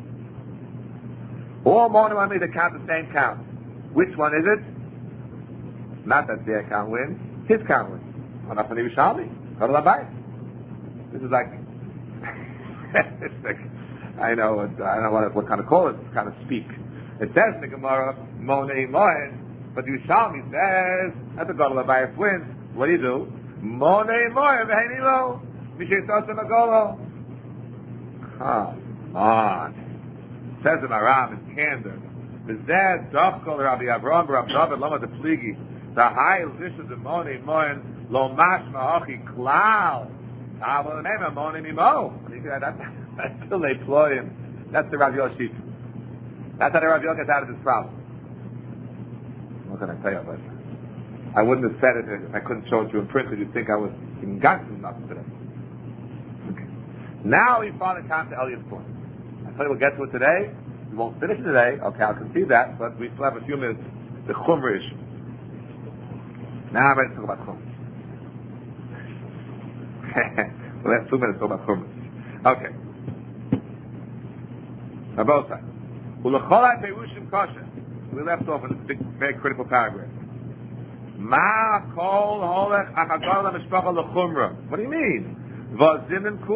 All Mona want me to count the same count. Which one is it? Not that their count wins. His count wins. Anafani Yerushalmi. This is like. It's like. I know what kind of call it, kind of speak. It says in the Gemara, Monei Moen, but Yerushalmi says, at the Gadol Abayis wins, what do? Monei Moen, V'heini lo, Mishay Sosim Agolo. Come on. Says the Maram in Candor, V'zeh Dovkol Rabbi Avraham Rabbi David Loma de Pligi, the high Lisha de Monei Moen, Lo Mashma Ochi Klal, Avo Nema Monei Mimo. Until they employ him. That's the Rav Yoshif. That's how the Rav Yoshif gets out of this problem. What can I tell you about that? I wouldn't have said it if I couldn't show it to you in print, because you'd think I was in Gansu enough today. Okay. Now we finally come to Eliot's point. I tell you we'll get to it today. We won't finish it today. Okay, I'll concede that, but we still have a few minutes. The Chumra issue. Now I'm ready to talk about Chumra. We'll have 2 minutes to talk about Chumra. Okay. On both sides. We left off in this big, very critical paragraph. What do you mean? What do you mean?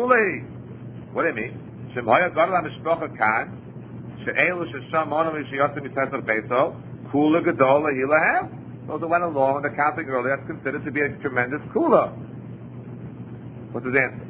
Those that went along with the counting earlier, that's considered to be a tremendous kula. What's his answer?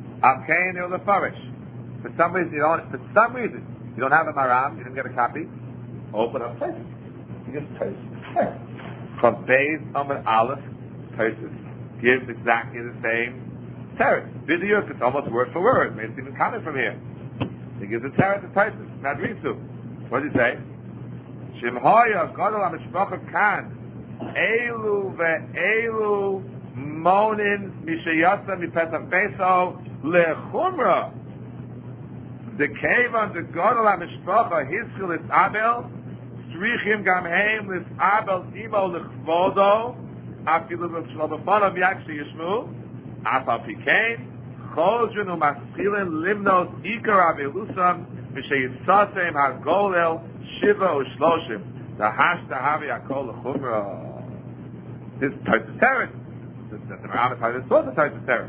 For some reason, you don't have a maram, you didn't get a copy. Open up Taisus. You just Taisus. From Beis Amud Aleph, Taisus gives exactly the same teretz. B'diuk, it's almost word for word. Maybe it's even coming from here. He gives a teretz to Taisus. Madrisu. What does he say? Shimhoya Gadol HaMishpacha Kan Elu ve'elu monin mishayasa mipesach beso lechumra. The cave on the Gadol HaMishpacha Hiskil is Abel Strichim Gamheim Lis Abel Imo Lechvodo Afilu L'Shlomofonav Yakshi Yishmu Afal Pikein Chozrin U'Maschilin Limnos Ikar Abelusam Mishayisasem HaGolel Shiva U'Shloshim the Hashta Havi Akol Lechumra. This is Taisus Teretz. The Rambam Taisus was a Taisus Teretz.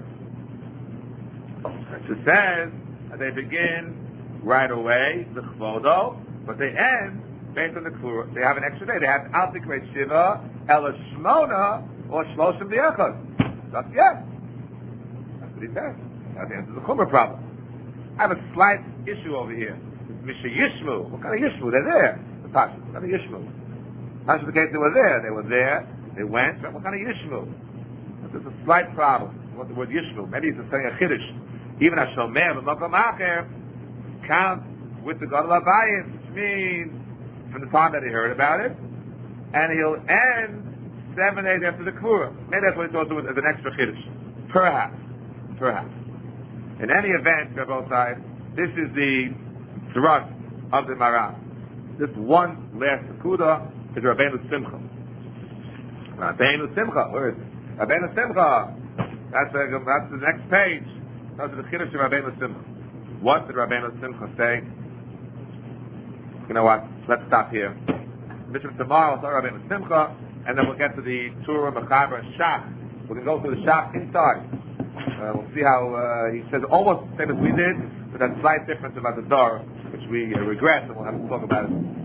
It says they begin right away, the Chvodo, but they end based on the Klura. They have an extra day. They have Altikret Shiva, Ela Shmona, or Shloshim B'Yechad. That's yes. That's what he says. That answers the Chumrah problem. I have a slight issue over here. Misha Yishmu. What kind of Yishmu? They're there. The Pasha. What kind of Yishmu? That's the case. They were there. They went. What kind of Yishmu? There's a slight problem. What the word Yishmu? Maybe he's saying a Chiddush. Even a Shomer, but Makom Acher, counts with the Gadol Abayis, which means from the time that he heard about it, and he'll end 7 days after the Klura. Maybe that's what he thought was as an extra Chiddush. Perhaps. In any event, for both sides, this is the thrust of the Maram. This one last Nakuda is Rabbeinu Simcha. Rabbeinu Simcha, where is it? Rabbeinu Simcha. That's the next page. Those are the Chiddush of Rabbeinu Simcha. What did Rabbeinu Simcha say? You know what? Let's stop here. Bishop tomorrow will start Rabbeinu Simcha, and then we'll get to the Torah, Mechaber, and Shach. We can go through the Shach inside. We'll see how he says almost the same as we did, but that slight difference about the Dor, which we regret, and we'll have to talk about it